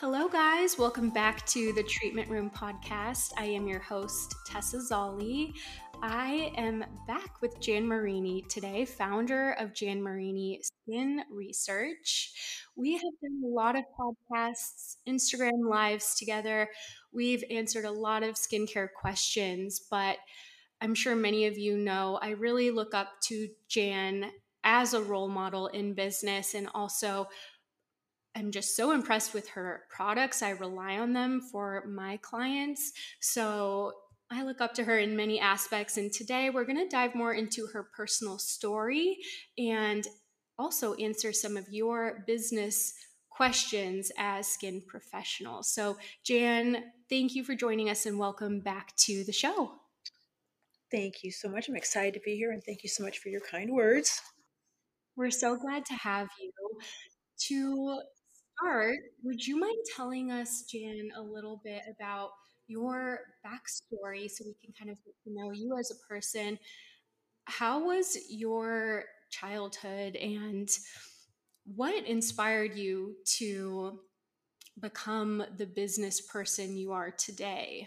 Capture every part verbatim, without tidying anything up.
Hello, guys. Welcome back to the Treatment Room podcast. I am your host, Tessa Zolli. I am back with Jan Marini today, founder of Jan Marini Skin Research. We have done a lot of podcasts, Instagram lives together. We've answered a lot of skincare questions, but I'm sure many of you know I really look up to Jan as a role model in business, and also I'm just so impressed with her products. I rely on them for my clients. So I look up to her in many aspects. And today we're going to dive more into her personal story and also answer some of your business questions as skin professionals. So, Jan, thank you for joining us and welcome back to the show. Thank you so much. I'm excited to be here, and thank you so much for your kind words. We're so glad to have you. To start, would you mind telling us, Jan, a little bit about your backstory so we can kind of get to know you as a person? How was your childhood and what inspired you to become the business person you are today?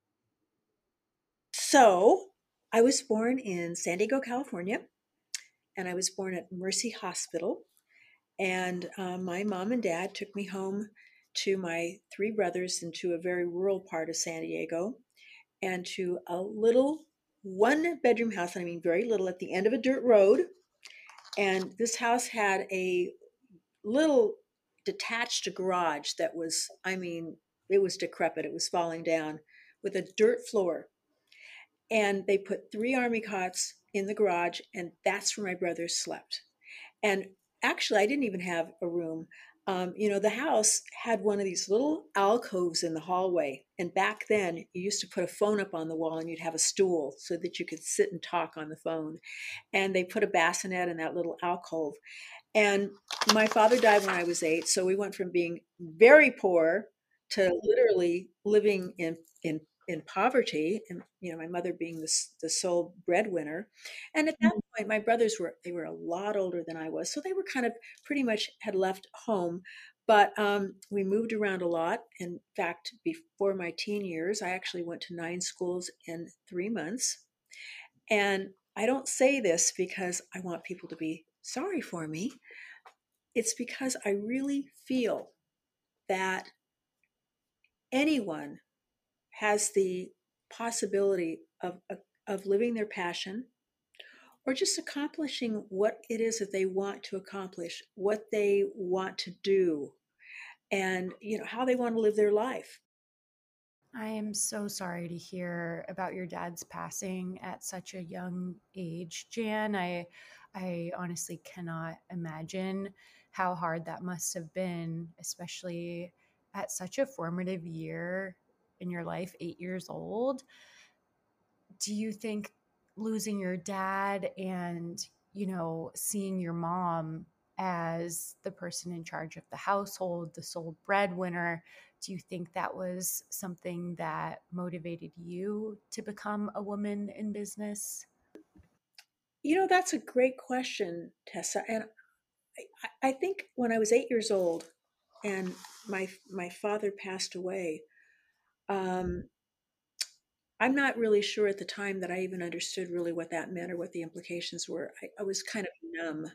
So, I was born in San Diego, California, and I was born at Mercy Hospital. And uh, my mom and dad took me home to my three brothers into a very rural part of San Diego and to a little one bedroom house. I mean, very little, at the end of a dirt road. And this house had a little detached garage that was, I mean, it was decrepit. It was falling down with a dirt floor. And they put three army cots in the garage, and that's where my brothers slept. And actually, I didn't even have a room. Um, you know, the house had one of these little alcoves in the hallway. And back then, you used to put a phone up on the wall and you'd have a stool so that you could sit and talk on the phone. And they put a bassinet in that little alcove. And my father died when I was eight. So we went from being very poor to literally living in, in, in poverty. And, you know, my mother being the, the sole breadwinner. And at that point, my brothers were, they were a lot older than I was. So they were kind of pretty much had left home. But um, we moved around a lot. In fact, before my teen years, I actually went to nine schools in three months. And I don't say this because I want people to be sorry for me. It's because I really feel that anyone has the possibility of, of living their passion or just accomplishing what it is that they want to accomplish, what they want to do, and you know how they want to live their life. I am so sorry to hear about your dad's passing at such a young age, Jan. I I honestly cannot imagine how hard that must have been, especially at such a formative year in your life, eight years old. Do you think losing your dad and, you know, seeing your mom as the person in charge of the household, the sole breadwinner, do you think that was something that motivated you to become a woman in business? You know, that's a great question, Tessa. And I, I think when I was eight years old and my my father passed away, um, I'm not really sure at the time that I even understood really what that meant or what the implications were. I, I was kind of numb.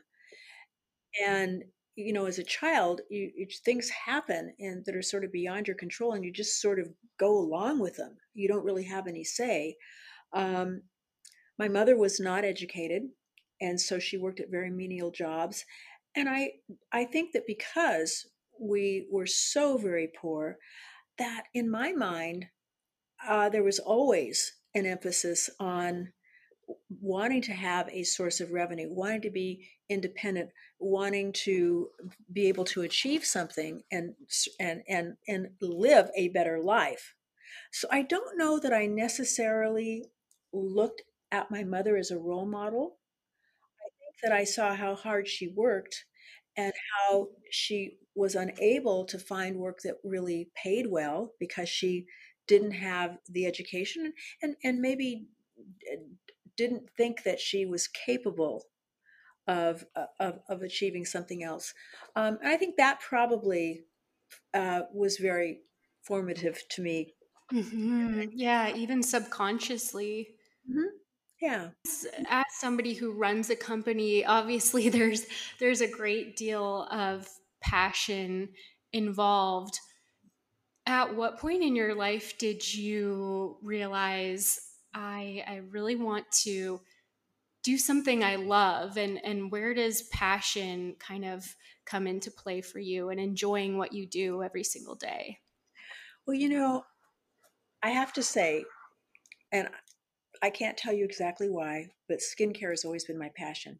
And, you know, as a child, you, you, things happen and that are sort of beyond your control, and you just sort of go along with them. You don't really have any say. Um, my mother was not educated, and so she worked at very menial jobs. And I, I think that because we were so very poor, that in my mind, uh, there was always an emphasis on wanting to have a source of revenue, wanting to be independent, wanting to be able to achieve something and and and and live a better life. So I don't know that I necessarily looked at my mother as a role model. I think that I saw how hard she worked and how she was unable to find work that really paid well because she didn't have the education and and maybe didn't think that she was capable of of, of achieving something else. Um, and I think that probably uh, was very formative to me. Mm-hmm. Yeah, even subconsciously. Mm-hmm. Yeah. As somebody who runs a company, obviously there's there's a great deal of passion involved. At what point in your life did you realize I I really want to do something I love, and and where does passion kind of come into play for you and enjoying what you do every single day? Well, you know, I have to say, and I can't tell you exactly why, but skincare has always been my passion.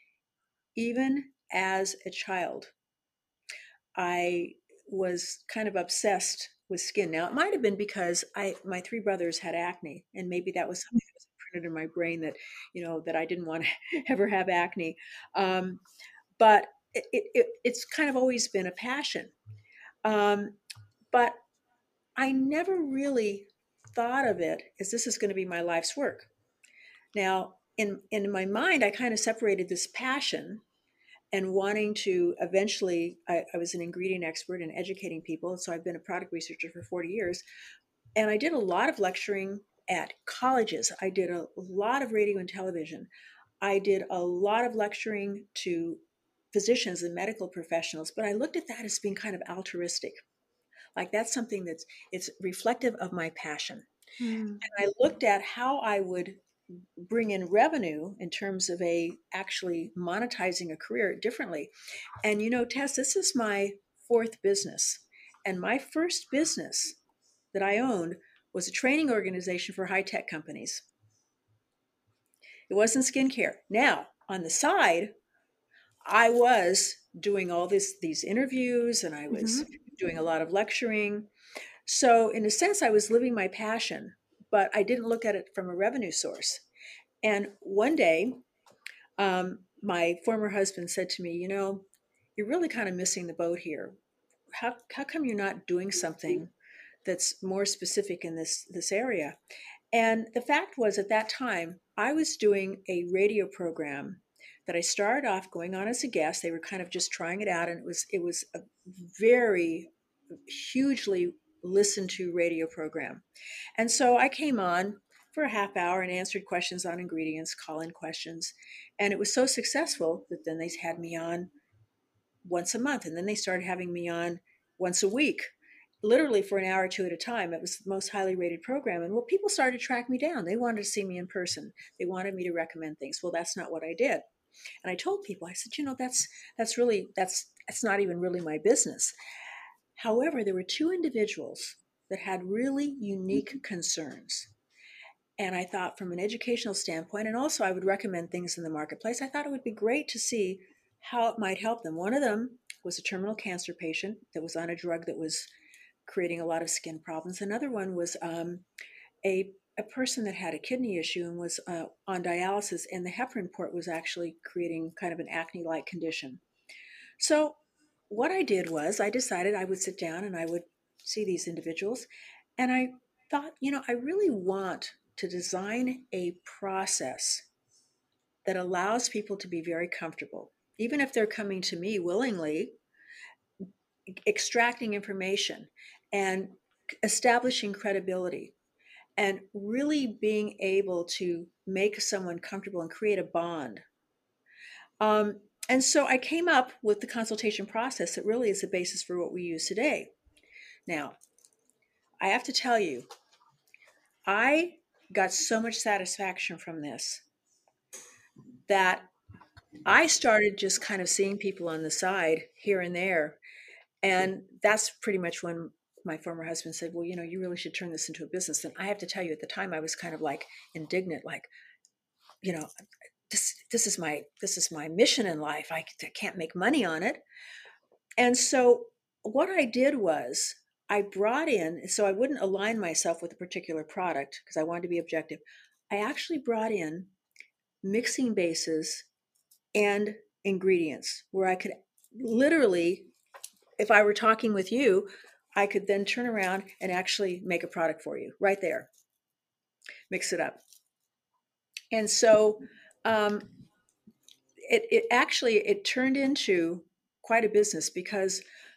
Even as a child, I was kind of obsessed with skin. Now, it might have been because I my three brothers had acne, and maybe that was something that was printed in my brain that, you know, that I didn't want to ever have acne. Um, but it, it, it's kind of always been a passion. Um, but I never really thought of it as this is going to be my life's work. Now, in in my mind, I kind of separated this passion and wanting to eventually, I, I was an ingredient expert in educating people. So I've been a product researcher for forty years. And I did a lot of lecturing at colleges. I did a lot of radio and television. I did a lot of lecturing to physicians and medical professionals, but I looked at that as being kind of altruistic. Like that's something that's it's reflective of my passion. Hmm. And I looked at how I would bring in revenue in terms of a actually monetizing a career differently. And you know, Tess, this is my fourth business. And my first business that I owned was a training organization for high-tech companies. It wasn't skincare. Now, on the side, I was doing all this these interviews and I Mm-hmm. was doing a lot of lecturing. So in a sense, I was living my passion, but I didn't look at it from a revenue source. And one day, um, my former husband said to me, you know, you're really kind of missing the boat here. How, how come you're not doing something that's more specific in this, this area? And the fact was, at that time, I was doing a radio program that I started off going on as a guest. They were kind of just trying it out, and it was it was a very hugely listened to radio program. And so I came on for a half hour and answered questions on ingredients, call in questions. And it was so successful that then they had me on once a month. And then they started having me on once a week, literally for an hour or two at a time. It was the most highly rated program. And well, people started to track me down. They wanted to see me in person. They wanted me to recommend things. Well, that's not what I did. And I told people, I said, you know, that's that's really that's that's not even really my business. However, there were two individuals that had really unique concerns. And I thought, from an educational standpoint, and also I would recommend things in the marketplace, I thought it would be great to see how it might help them. One of them was a terminal cancer patient that was on a drug that was creating a lot of skin problems. Another one was um, a, a person that had a kidney issue and was uh, on dialysis, and the heparin port was actually creating kind of an acne-like condition. So what I did was I decided I would sit down and I would see these individuals. And I thought, you know, I really want to design a process that allows people to be very comfortable, even if they're coming to me willingly, extracting information and establishing credibility and really being able to make someone comfortable and create a bond. Um, and so I came up with the consultation process that really is the basis for what we use today. Now, I have to tell you, I got so much satisfaction from this that I started just kind of seeing people on the side here and there. And that's pretty much when my former husband said, well, you know, you really should turn this into a business. And I have to tell you, at the time, I was kind of like indignant, like, you know, this, this is my, this is my mission in life. I, I can't make money on it. And so what I did was I brought in, so I wouldn't align myself with a particular product because I wanted to be objective. I actually brought in mixing bases and ingredients where I could literally, if I were talking with you, I could then turn around and actually make a product for you right there, mix it up. And so um, it, it actually, it turned into quite a business because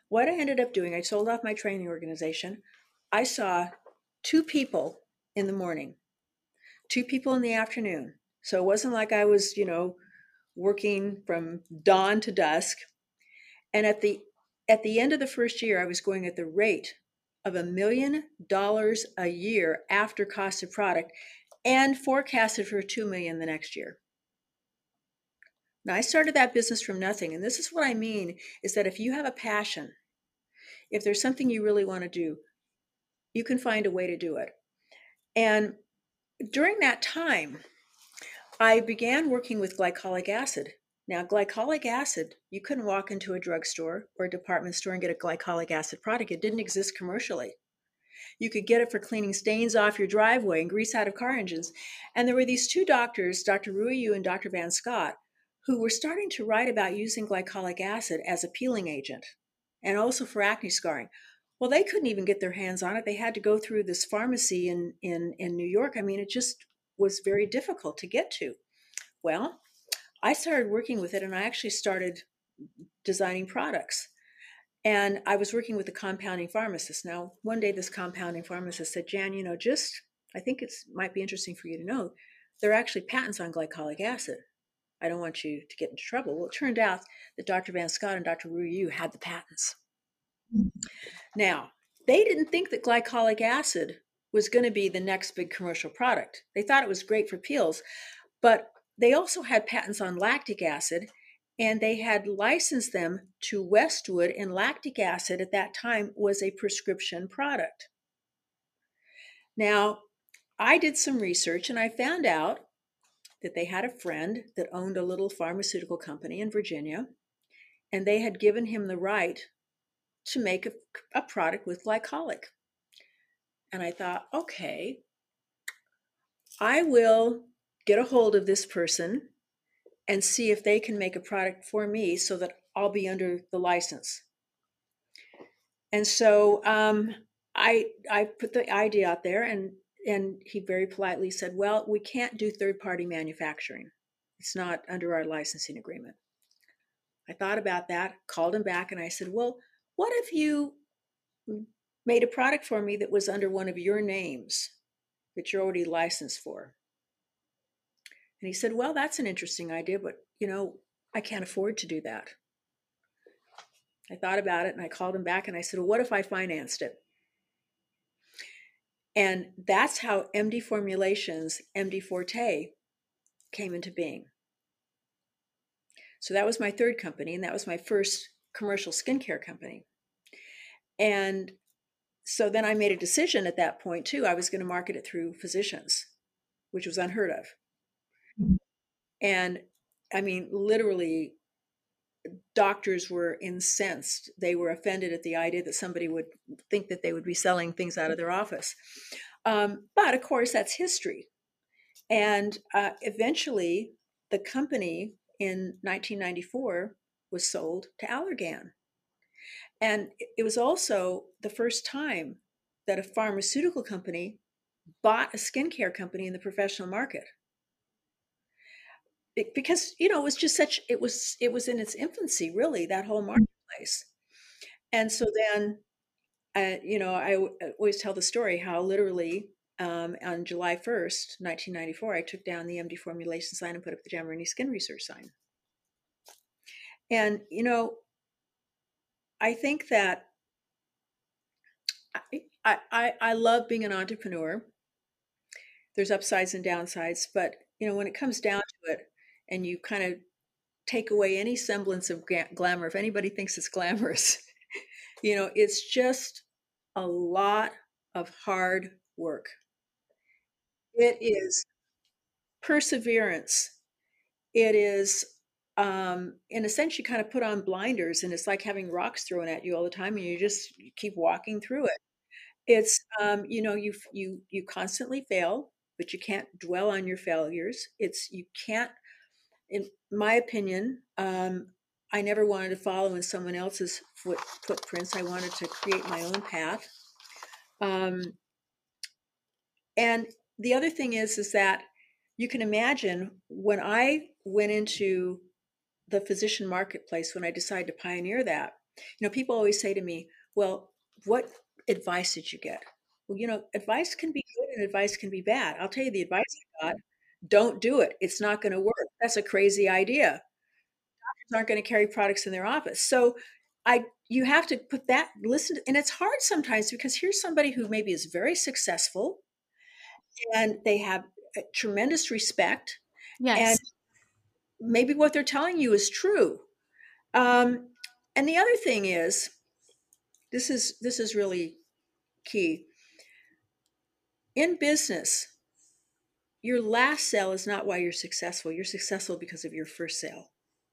what I ended up doing, I sold off my training organization. I saw two people in the morning, two people in the afternoon. So it wasn't like I was, you know, working from dawn to dusk. And at the at the end of the first year, I was going at the rate of a million dollars a year after cost of product, and forecasted for two million the next year. Now, I started that business from nothing, and this is what I mean is that if you have a passion, if there's something you really want to do, you can find a way to do it. And during that time, I began working with glycolic acid. Now, glycolic acid, you couldn't walk into a drugstore or a department store and get a glycolic acid product. It didn't exist commercially. You could get it for cleaning stains off your driveway and grease out of car engines. And there were these two doctors, Doctor Ruiyu and Doctor Van Scott, who were starting to write about using glycolic acid as a peeling agent and also for acne scarring. Well, they couldn't even get their hands on it. They had to go through this pharmacy in, in, in New York. I mean, it just was very difficult to get to. Well, I started working with it, and I actually started designing products. And I was working with a compounding pharmacist. Now, one day this compounding pharmacist said, Jan, you know, just, I think it might be interesting for you to know, there are actually patents on glycolic acid. I don't want you to get into trouble. Well, it turned out that Doctor Van Scott and Doctor Ruiyu had the patents. Now, they didn't think that glycolic acid was going to be the next big commercial product. They thought it was great for peels, but they also had patents on lactic acid, and they had licensed them to Westwood, and lactic acid at that time was a prescription product. Now, I did some research, and I found out that they had a friend that owned a little pharmaceutical company in Virginia, and they had given him the right to make a, a product with glycolic. And I thought, okay, I will get a hold of this person and see if they can make a product for me so that I'll be under the license. And so um, I I put the idea out there, and and he very politely said, well, we can't do third-party manufacturing. It's not under our licensing agreement. I thought about that, called him back, and I said, well, what if you made a product for me that was under one of your names that you're already licensed for? And he said, well, that's an interesting idea, but, you know, I can't afford to do that. I thought about it, and I called him back, and I said, well, what if I financed it? And that's how M D Formulations, M D Forte, came into being. So that was my third company, and that was my first commercial skincare company. And so then I made a decision at that point, too. I was going to market it through physicians, which was unheard of. And I mean, literally, doctors were incensed. They were offended at the idea that somebody would think that they would be selling things out of their office. Um, but of course, that's history. And uh, eventually, the company in nineteen ninety-four was sold to Allergan. And it was also the first time that a pharmaceutical company bought a skincare company in the professional market. It, because, you know, it was just such, it was, it was in its infancy, really, that whole marketplace. And so then, uh, you know, I always tell the story how literally um, on July first, nineteen ninety-four, I took down the M D Formulation sign and put up the Jan Marini Skin Research sign. And, you know, I think that I, I, I love being an entrepreneur. There's upsides and downsides, but, you know, when it comes down to it and you kind of take away any semblance of glamour, if anybody thinks it's glamorous, you know, it's just a lot of hard work. It is perseverance. It is, um, in a sense, you kind of put on blinders, and it's like having rocks thrown at you all the time, and you just you keep walking through it. It's, um, you know, you you you constantly fail, but you can't dwell on your failures. It's you can't, in my opinion, um, I never wanted to follow in someone else's foot, footprints. I wanted to create my own path. Um, and the other thing is, is that you can imagine when I went into the physician marketplace, when I decided to pioneer that, You know, people always say to me, well, what advice did you get? Well, you know, advice can be good and advice can be bad. I'll tell you the advice I got: don't do it. It's not going to work. That's a crazy idea. Doctors aren't going to carry products in their office. So I you have to put that listen to, and it's hard sometimes because here's somebody who maybe is very successful and they have a tremendous respect, and Yes. maybe what they're telling you is true. Um, and the other thing is, this is this is really key. In business, your last sale is not why you're successful. You're successful because of your first sale.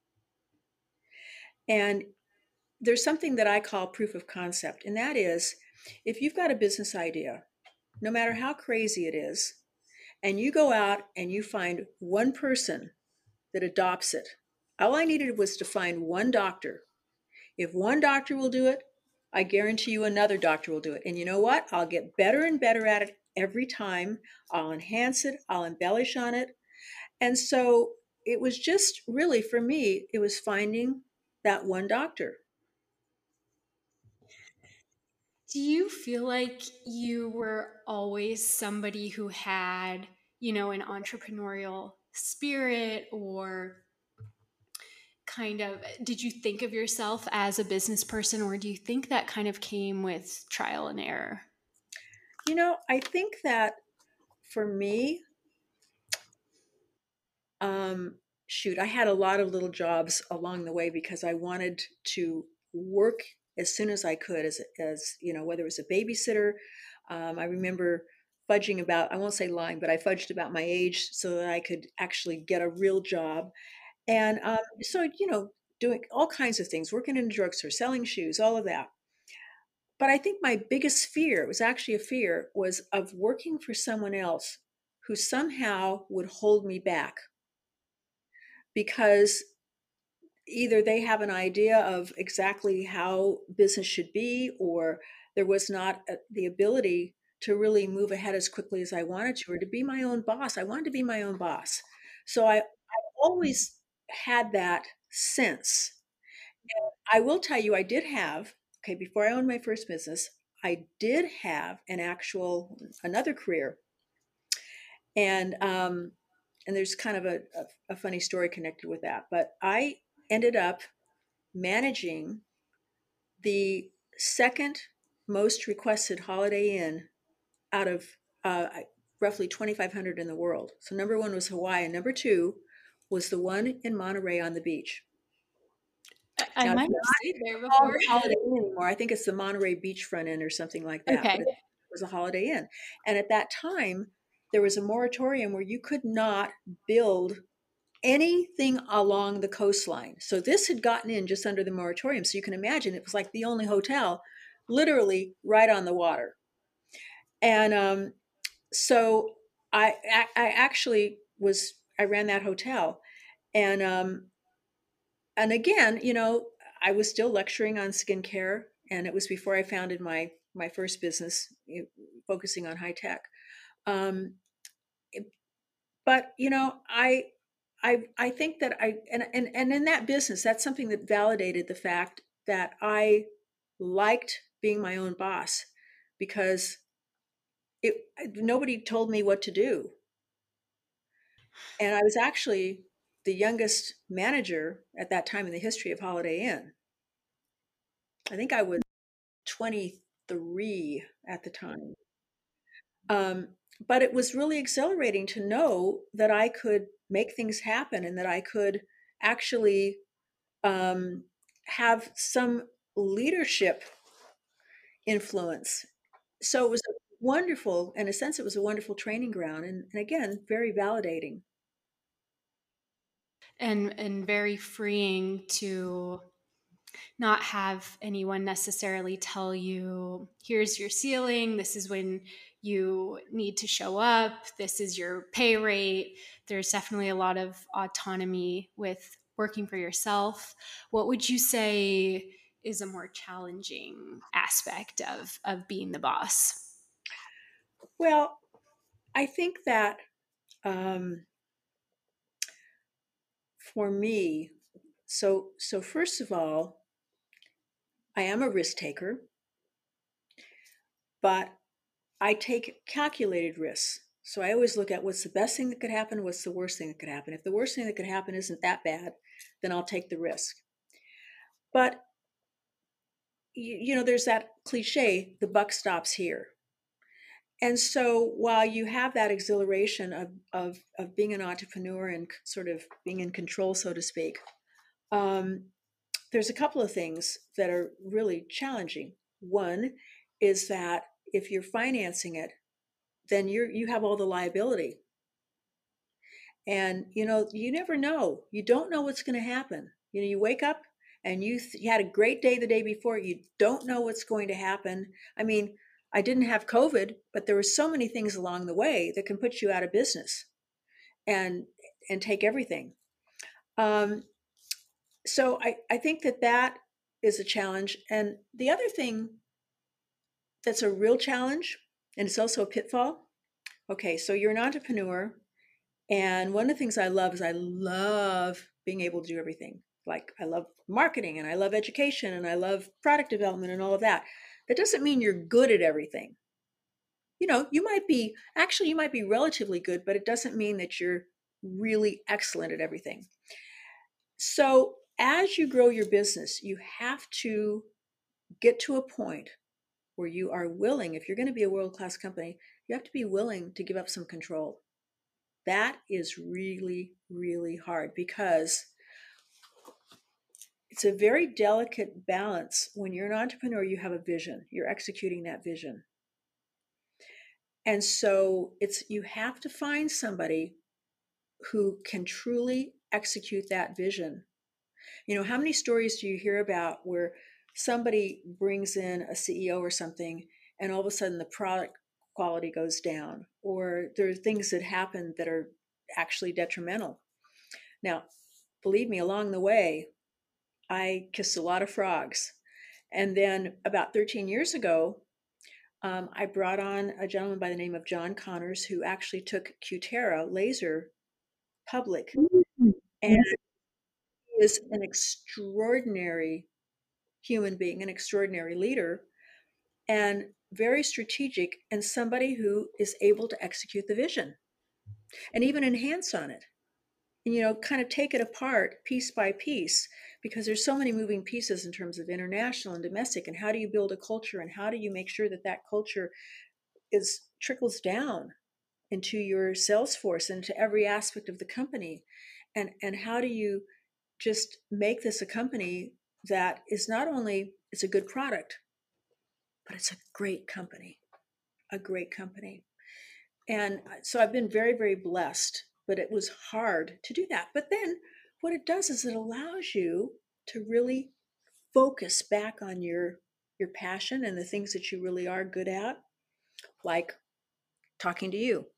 And there's something that I call proof of concept, and that is, if you've got a business idea, no matter how crazy it is, and you go out and you find one person that adopts it. All I needed was to find one doctor. If one doctor will do it, I guarantee you another doctor will do it. And you know what? I'll get better and better at it every time. I'll enhance it, I'll embellish on it. And so it was just really, for me, it was finding that one doctor. Do you feel like you were always somebody who had, you know, an entrepreneurial spirit, or kind of, did you think of yourself as a business person, or do you think that kind of came with trial and error? You know, I think that for me, um, shoot, I had a lot of little jobs along the way because I wanted to work as soon as I could, as as you know, whether it was a babysitter. Um, I remember fudging about, I won't say lying, but I fudged about my age so that I could actually get a real job. And um, so, you know, doing all kinds of things, working in a drugstore, selling shoes, all of that. But I think my biggest fear, it was actually a fear, was of working for someone else who somehow would hold me back, because either they have an idea of exactly how business should be, or there was not a, the ability to really move ahead as quickly as I wanted to, or to be my own boss. I wanted to be my own boss. So I, I always had that sense. And I will tell you, I did have, okay, before I owned my first business, I did have an actual, another career. And, um, and there's kind of a, a, a funny story connected with that. But I ended up managing the second most requested Holiday Inn out of uh, roughly twenty-five hundred in the world. So number one was Hawaii, and number two was the one in Monterey on the beach. I, I Now, might it's have not stayed there called before. Holiday Inn anymore. I think it's the Monterey Beachfront Inn or something like that, but Okay. it was a Holiday Inn. And at that time, there was a moratorium where you could not build anything along the coastline. So this had gotten in just under the moratorium. So you can imagine it was like the only hotel literally right on the water. And um, so I, I actually was, I ran that hotel. And, um, and again, you know, I was still lecturing on skincare, and it was before I founded my, my first business, focusing on high tech. Um, but you know, I, I I think that I and, and and in that business, that's something that validated the fact that I liked being my own boss, because it nobody told me what to do. And I was actually the youngest manager at that time in the history of Holiday Inn. I think I was twenty-three at the time. Um, but it was really exhilarating to know that I could make things happen and that I could actually um, have some leadership influence. So it was a wonderful, in a sense, it was a wonderful training ground, and, and again, very validating. and and very freeing to not have anyone necessarily tell you, here's your ceiling, this is when you need to show up, this is your pay rate. There's definitely a lot of autonomy with working for yourself. What would you say is a more challenging aspect of of being the boss? Well, I think that um, for me, so so first of all, I am a risk taker, but I take calculated risks. So I always look at what's the best thing that could happen, what's the worst thing that could happen. If the worst thing that could happen isn't that bad, then I'll take the risk. But, you, you know, there's that cliche, the buck stops here. And so while you have that exhilaration of, of, of being an entrepreneur and sort of being in control, so to speak, um, there's a couple of things that are really challenging. One is that if you're financing it, then you're you have all the liability. And you know, you never know. You don't know what's going to happen. You know, you wake up and you, th- you had a great day the day before. You don't know what's going to happen. I mean, I didn't have COVID, but there were so many things along the way that can put you out of business and and take everything. Um, so I, I think that that is a challenge. And the other thing that's a real challenge, and it's also a pitfall. Okay, so you're an entrepreneur, and one of the things I love is I love being able to do everything. Like I love marketing and I love education and I love product development and all of that. That doesn't mean you're good at everything. You know, you might be, actually, you might be relatively good, but it doesn't mean that you're really excellent at everything. So as you grow your business, you have to get to a point where you are willing, if you're going to be a world-class company, you have to be willing to give up some control. That is really, really hard because it's a very delicate balance. When you're an entrepreneur, you have a vision, you're executing that vision. And so it's you have to find somebody who can truly execute that vision. You know, how many stories do you hear about where somebody brings in a C E O or something and all of a sudden the product quality goes down, or there are things that happen that are actually detrimental? Now, believe me, along the way, I kissed a lot of frogs. And then about thirteen years ago, um, I brought on a gentleman by the name of John Connors, who actually took Cutera laser public. And he is an extraordinary human being, an extraordinary leader, and very strategic, and somebody who is able to execute the vision and even enhance on it. And, you know, kind of take it apart piece by piece, because there's so many moving pieces in terms of international and domestic, and how do you build a culture, and how do you make sure that that culture is trickles down into your sales force and to every aspect of the company, and and how do you just make this a company that is not only it's a good product, but it's a great company, a great company. And so I've been very, very blessed, but it was hard to do that. But then what it does is it allows you to really focus back on your your passion and the things that you really are good at, like talking to you.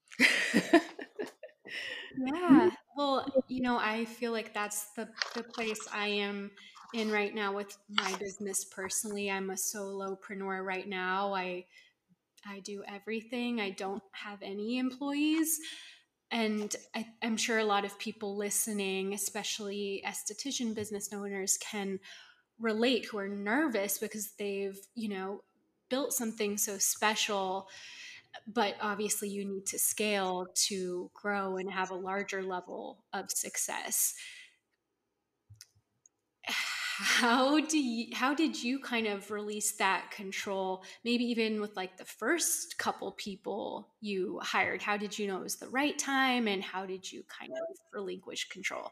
Yeah. Well, you know, I feel like that's the the place I am in right now with my business personally. I'm a solopreneur right now. I I do everything. I don't have any employees. And I, I'm sure a lot of people listening, especially esthetician business owners, can relate who are nervous because they've, you know, built something so special. But obviously, you need to scale to grow and have a larger level of success. How do you, how did you kind of release that control? Maybe even with like the first couple people you hired, how did you know it was the right time, and how did you kind of relinquish control?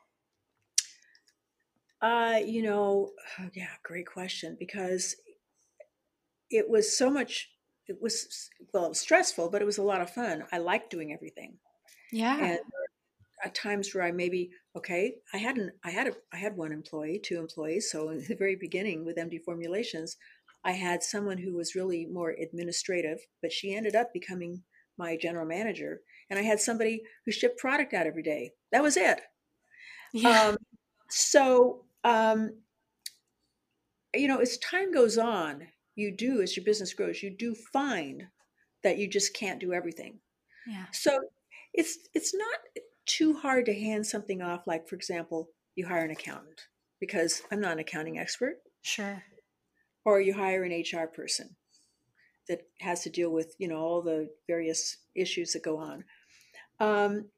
Uh, you know, oh, yeah, great question, because it was so much, it was, well, it was stressful, but it was a lot of fun. I liked doing everything. Yeah. And at times where I maybe, okay, I hadn't, I had a, I had one employee, two employees. So in the very beginning with M D Formulations, I had someone who was really more administrative, but she ended up becoming my general manager. And I had somebody who shipped product out every day. That was it. Yeah. Um, so, um, you know, as time goes on, you do, as your business grows, you do find that you just can't do everything. Yeah. So it's it's not too hard to hand something off. Like, for example, you hire an accountant, because I'm not an accounting expert. Sure. or you hire an H R person that has to deal with, you know, all the various issues that go on. Um,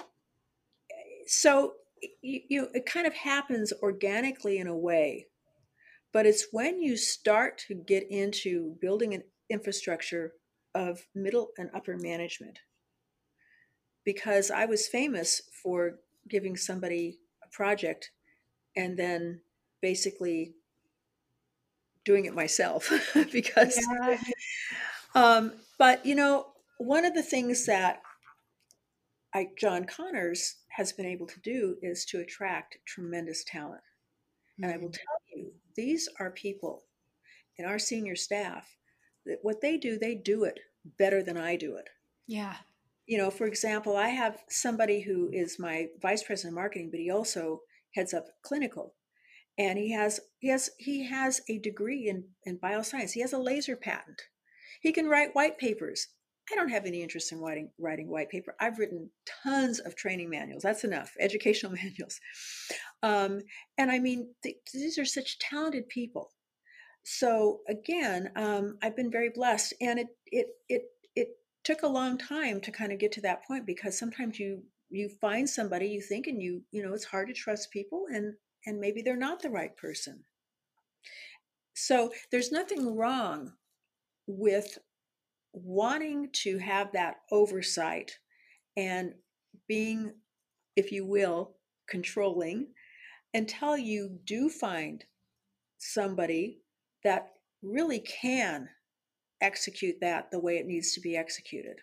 so you, you, it kind of happens organically in a way, but it's when you start to get into building an infrastructure of middle and upper management. Because I was famous for giving somebody a project and then basically doing it myself because Yeah. um, but you know, one of the things that I, John Connors has been able to do is to attract tremendous talent. And I will Mm. tell you, these are people in our senior staff that what they do, they do it better than I do it. Yeah. You know, for example, I have somebody who is my vice president of marketing, but he also heads up clinical. And he has he has he has a degree in, in bioscience. He has a laser patent. He can write white papers. I don't have any interest in writing writing white paper. I've written tons of training manuals. That's enough, educational manuals. Um, and I mean, th- these are such talented people. So again, um, I've been very blessed, and it it it it took a long time to kind of get to that point because sometimes you you find somebody you think and you you know it's hard to trust people and and maybe they're not the right person. So there's nothing wrong with wanting to have that oversight and being, if you will, controlling until you do find somebody that really can execute that the way it needs to be executed.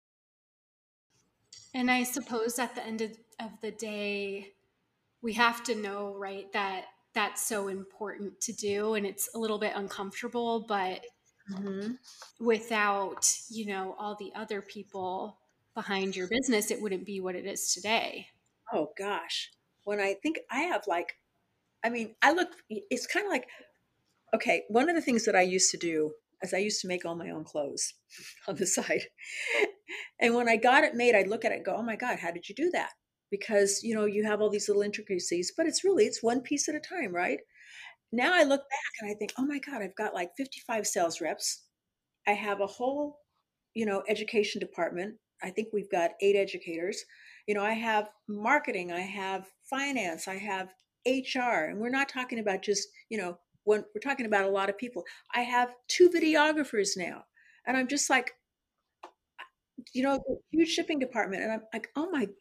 And I suppose at the end of, of the day, we have to know, right, that that's so important to do. And it's a little bit uncomfortable, but Mm-hmm. without, you know, all the other people behind your business, it wouldn't be what it is today. Oh gosh. When I think I have like, I mean, I look, it's kind of like, okay, one of the things that I used to do is I used to make all my own clothes on the side. And when I got it made, I'd look at it and go, oh my God, how did you do that? Because, you know, you have all these little intricacies, but it's really, it's one piece at a time, right? Now I look back and I think, oh my God, I've got like fifty-five sales reps. I have a whole, you know, education department. I think we've got eight educators. You know, I have marketing, I have finance, I have H R, and we're not talking about just, you know, when we're talking about a lot of people. I have two videographers now. And I'm just like, you know, huge shipping department. And I'm like, oh my,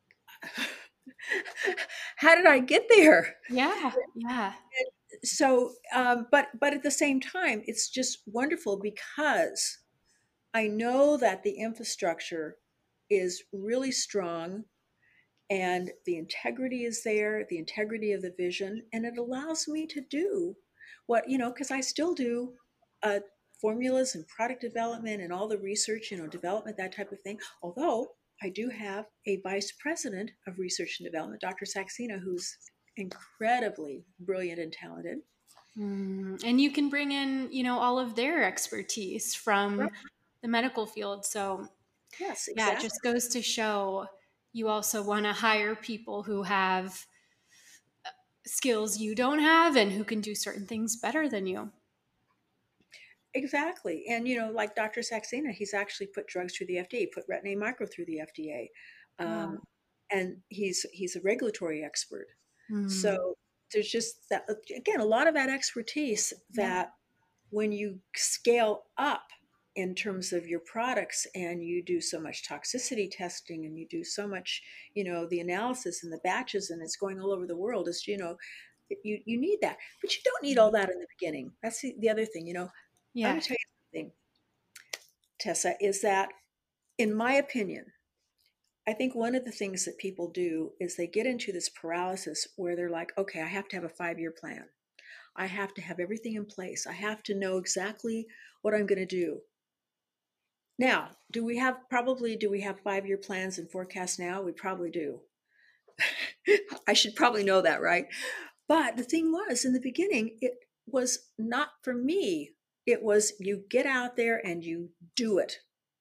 how did I get there? Yeah. Yeah. So, um, but but at the same time, it's just wonderful because I know that the infrastructure is really strong and the integrity is there, the integrity of the vision, and it allows me to do what, you know, because I still do uh, formulas and product development and all the research, you know, development, that type of thing. Although I do have a vice president of research and development, Doctor Saxena, who's incredibly brilliant and talented. Mm. And you can bring in, you know, all of their expertise Right. from the medical field. So, Yes, yeah, it exactly. just goes to show you also want to hire people who have skills you don't have and who can do certain things better than you. Exactly. And, you know, like Doctor Saxena, he's actually put drugs through the F D A, put Retin-A micro through the F D A. Wow. Um, and he's he's a regulatory expert. Mm. So there's just that, again, a lot of that expertise Yeah. that when you scale up in terms of your products and you do so much toxicity testing and you do so much, you know, the analysis and the batches and it's going all over the world is, you know, you, you need that, but you don't need all that in the beginning. That's the, the other thing, you know, I'm Yeah. going to tell you something, Tessa, is that in my opinion, I think one of the things that people do is they get into this paralysis where they're like, okay, I have to have a five year plan. I have to have everything in place. I have to know exactly what I'm going to do. Now, do we have probably do we have five year plans and forecasts now? We probably do. I should probably know that, right? But the thing was, in the beginning, it was not for me. It was you get out there and you do it.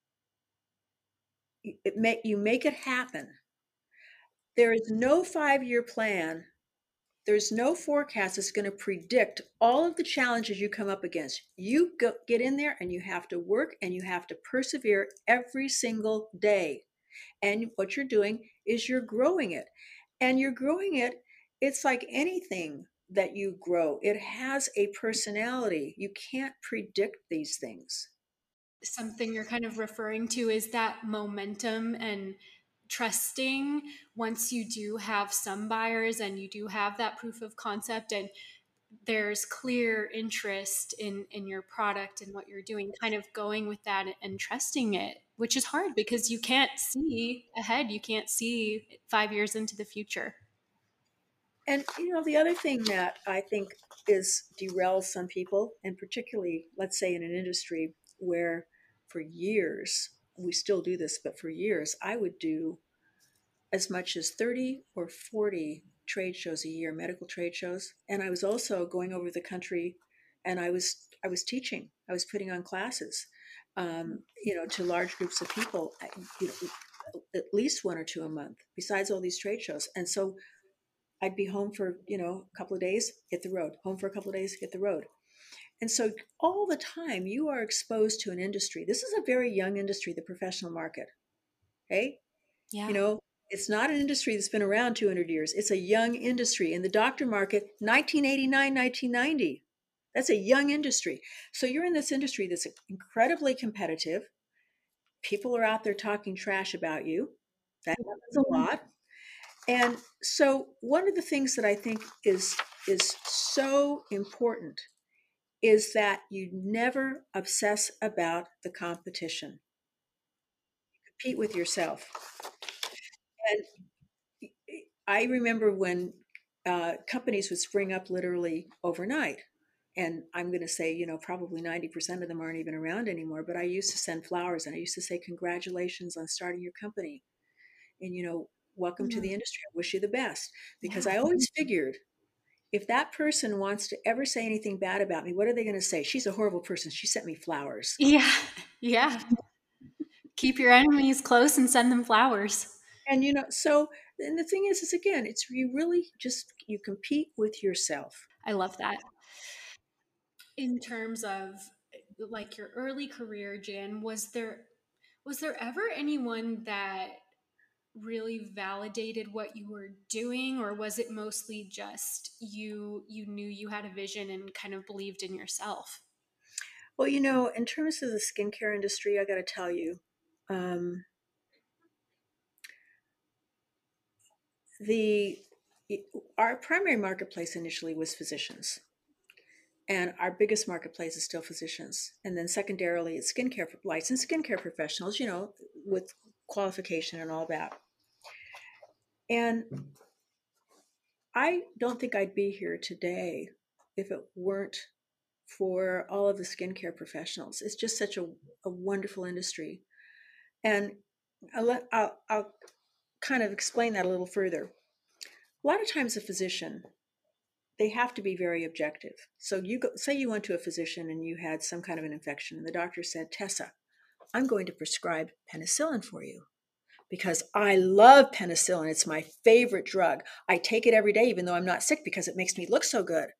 It make you make it happen. There is no five year plan There's no forecast that's going to predict all of the challenges you come up against. You go, get in there and you have to work and you have to persevere every single day. And what you're doing is you're growing it. And you're growing it, it's like anything that you grow, it has a personality. You can't predict these things. Something you're kind of referring to is that momentum and trusting once you do have some buyers and you do have that proof of concept and there's clear interest in in your product and what you're doing, kind of going with that and trusting it, which is hard because you can't see ahead, you can't see five years into the future. And you know, the other thing that I think is derails some people, and particularly, let's say, in an industry where for years we still do this, but for years I would do as much as thirty or forty trade shows a year, medical trade shows. And I was also going over the country and I was I was teaching. I was putting on classes, um, you know, to large groups of people, you know, at least one or two a month, besides all these trade shows. And so I'd be home for, you know, a couple of days, hit the road, home for a couple of days, hit the road. And so all the time you are exposed to an industry. This is a very young industry, the professional market. Okay. Yeah. You know, it's not an industry that's been around two hundred years. It's a young industry. In the doctor market, nineteen eighty-nine, nineteen ninety. That's a young industry. So you're in this industry that's incredibly competitive. People are out there talking trash about you. That happens a lot. And so one of the things that I think is is so important is that you never obsess about the competition. Compete with yourself. And I remember when uh, companies would spring up literally overnight. And I'm going to say, you know, probably ninety percent of them aren't even around anymore. But I used to send flowers and I used to say, congratulations on starting your company. And, you know, welcome mm-hmm. to the industry. I wish you the best. Because yeah. I always figured if that person wants to ever say anything bad about me, what are they going to say? She's a horrible person. She sent me flowers. Yeah. Yeah. Keep your enemies close and send them flowers. And, you know, so, and the thing is, is again, it's you really just, you compete with yourself. I love that. In terms of like your early career, Jan, was there, was there ever anyone that really validated what you were doing, or was it mostly just you, you knew you had a vision and kind of believed in yourself? Well, you know, in terms of the skincare industry, I got to tell you, um, the our primary marketplace initially was physicians, and our biggest marketplace is still physicians, and then secondarily it's skincare, licensed skincare professionals, you know, with qualification and all that. And I don't think I'd be here today if it weren't for all of the skincare professionals. It's just such a, a wonderful industry. And I'll, let, I'll, I'll kind of explain that a little further. A lot of times a physician, they have to be very objective. So you go, say you went to a physician and you had some kind of an infection and the doctor said, Tessa, I'm going to prescribe penicillin for you because I love penicillin. It's my favorite drug. I take it every day, even though I'm not sick, because it makes me look so good.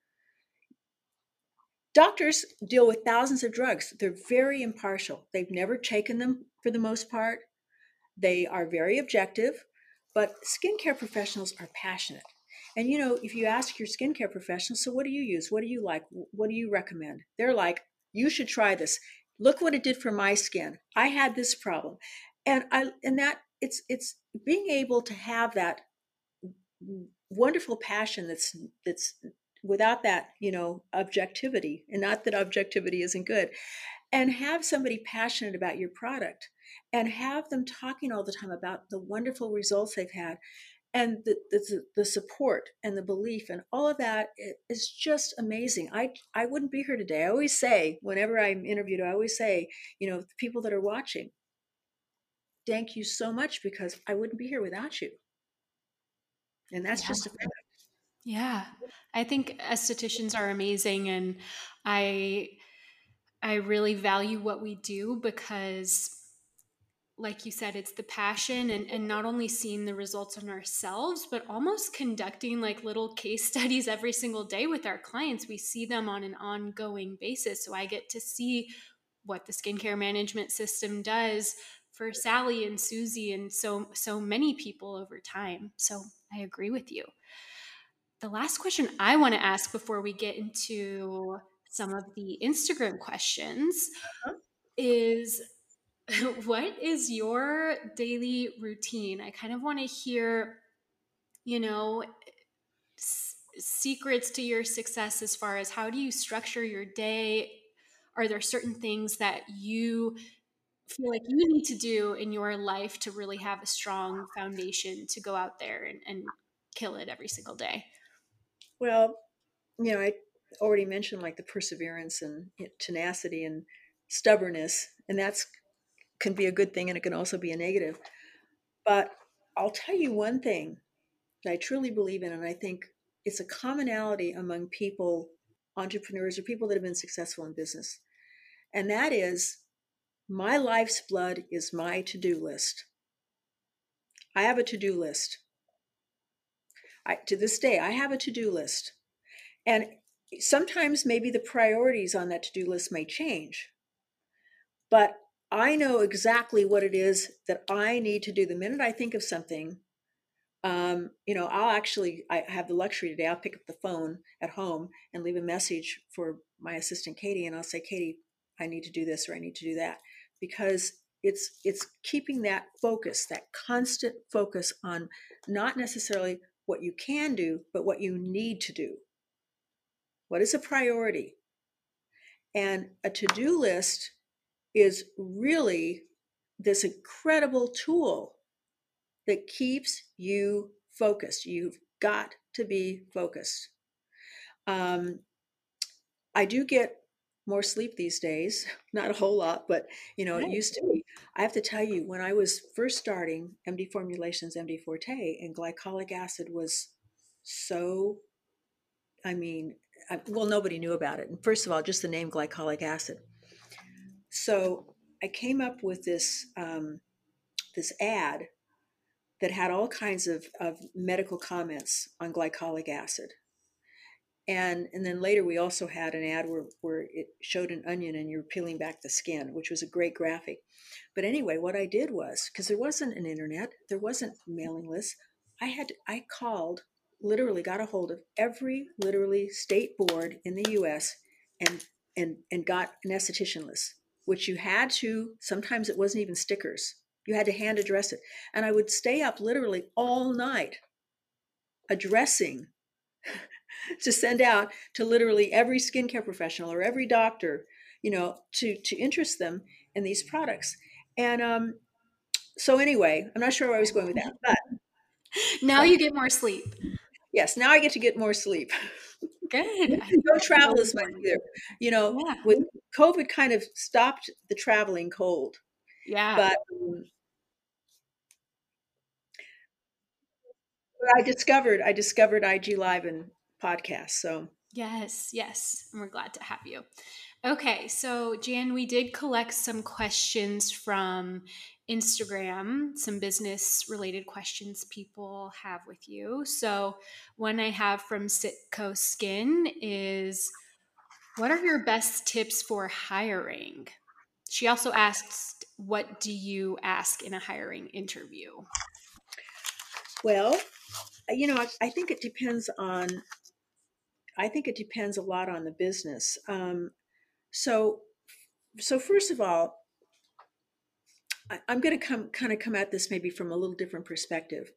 Doctors deal with thousands of drugs. They're very impartial. They've never taken them for the most part. They are very objective, but skincare professionals are passionate. And, you know, if you ask your skincare professional, so what do you use? What do you like? What do you recommend? They're like, you should try this. Look what it did for my skin. I had this problem. And I, and that it's, it's being able to have that wonderful passion that's, that's without that, you know, objectivity, and not that objectivity isn't good, and have somebody passionate about your product and have them talking all the time about the wonderful results they've had. And the, the the support and the belief and all of that is just amazing. I I wouldn't be here today. I always say, whenever I'm interviewed, I always say, you know, the people that are watching, thank you so much, because I wouldn't be here without you. And that's yeah. just a fact. Yeah. I think estheticians are amazing, and I I really value what we do because like you said, it's the passion and, and not only seeing the results on ourselves, but almost conducting like little case studies every single day with our clients. We see them on an ongoing basis. So I get to see what the skincare management system does for Sally and Susie and so so many people over time. So I agree with you. The last question I want to ask before we get into some of the Instagram questions Huh? is what is your daily routine? I kind of want to hear, you know, s- secrets to your success as far as how do you structure your day? Are there certain things that you feel like you need to do in your life to really have a strong foundation to go out there and, and kill it every single day? Well, you know, I already mentioned like the perseverance and tenacity and stubbornness, and that's can be a good thing and it can also be a negative. But I'll tell you one thing that I truly believe in, and I think it's a commonality among people, entrepreneurs or people that have been successful in business. And that is my life's blood is my to-do list. I have a to-do list. I, to this day, I have a to-do list. And sometimes maybe the priorities on that to-do list may change, but I know exactly what it is that I need to do. The minute I think of something, um, you know, I'll actually, I have the luxury today, I'll pick up the phone at home and leave a message for my assistant, Katie, and I'll say, Katie, I need to do this or I need to do that, because it's it's keeping that focus, that constant focus on not necessarily what you can do, but what you need to do. What is a priority? And a to-do list is really this incredible tool that keeps you focused. You've got to be focused. Um, I do get more sleep these days, not a whole lot, but you know, it Right. used to be. I have to tell you, when I was first starting M D Formulations, M D Forte, and glycolic acid was so, I mean, I, well, nobody knew about it. And first of all, just the name glycolic acid. So I came up with this um, this ad that had all kinds of, of medical comments on glycolic acid. And, and then later we also had an ad where, where it showed an onion and you're peeling back the skin, which was a great graphic. But anyway, what I did was, because there wasn't an internet, there wasn't mailing lists, I had, I called, literally got a hold of every literally state board in the U S and, and, and got an esthetician list, which you had to, sometimes it wasn't even stickers. You had to hand address it. And I would stay up literally all night addressing to send out to literally every skincare professional or every doctor, you know, to to interest them in these products. And um, so anyway, I'm not sure where I was going with that, but Now you get more sleep. yes, now I get to get more sleep. Good. I think Don't that's travel so as much important. either. You know, Yeah. with COVID kind of stopped the traveling cold, Yeah. but um, I discovered I discovered I G Live and podcasts. So Yes, yes. And we're glad to have you. Okay, so Jan, we did collect some questions from Instagram, some business related questions people have with you. So, one I have from Sitco Skin is, what are your best tips for hiring? She also asks, what do you ask in a hiring interview? well, you know, I, I think it depends on I think it depends a lot on the business. Um, so so first of all, I, I'm going to come kind of come at this maybe from a little different perspective.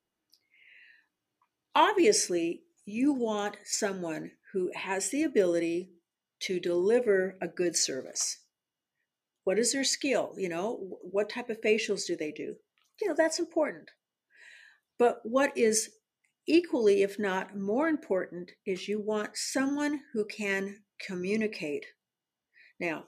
Obviously, you want someone who has the ability to deliver a good service. What is their skill? You know, what type of facials do they do? You know, that's important. But what is equally, if not more important, is you want someone who can communicate. Now,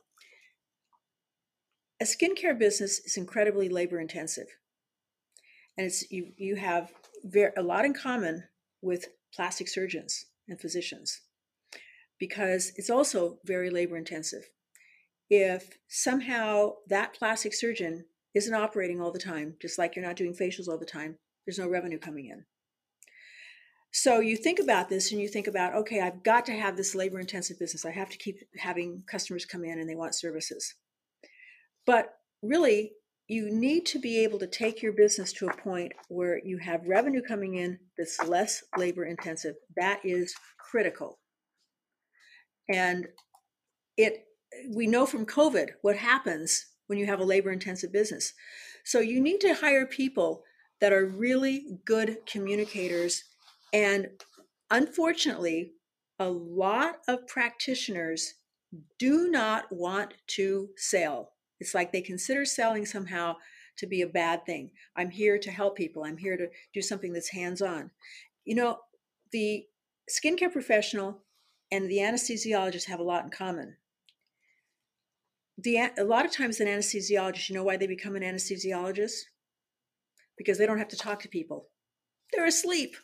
a skincare business is incredibly labor intensive, and it's you you have very, a lot in common with plastic surgeons and physicians, because it's also very labor intensive. If somehow that plastic surgeon isn't operating all the time, just like you're not doing facials all the time, there's no revenue coming in. So you think about this and you think about, okay, I've got to have this labor intensive business. I have to keep having customers come in and they want services. But really, you need to be able to take your business to a point where you have revenue coming in that's less labor intensive. That is critical. And it we know from COVID what happens when you have a labor intensive business. So you need to hire people that are really good communicators. And unfortunately, a lot of practitioners do not want to sell. It's like they consider selling somehow to be a bad thing. I'm here to help people. I'm here to do something that's hands-on. You know, the skincare professional and the anesthesiologist have a lot in common. The, a lot of times an anesthesiologist, you know why they become an anesthesiologist? Because they don't have to talk to people. They're asleep.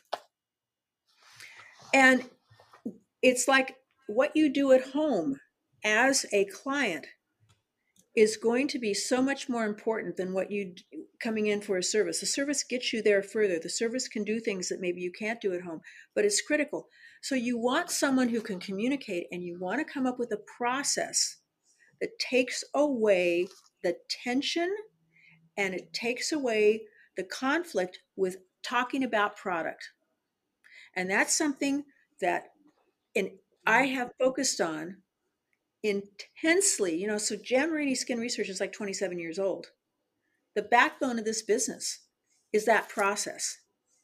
And it's like what you do at home as a client is going to be so much more important than what you coming in for a service. The service gets you there further. The service can do things that maybe you can't do at home, but it's critical. So you want someone who can communicate, and you want to come up with a process that takes away the tension and it takes away the conflict with talking about product. And that's something that in, I have focused on intensely. You know, so Jan Marini Skin Research is like twenty-seven years old. The backbone of this business is that process.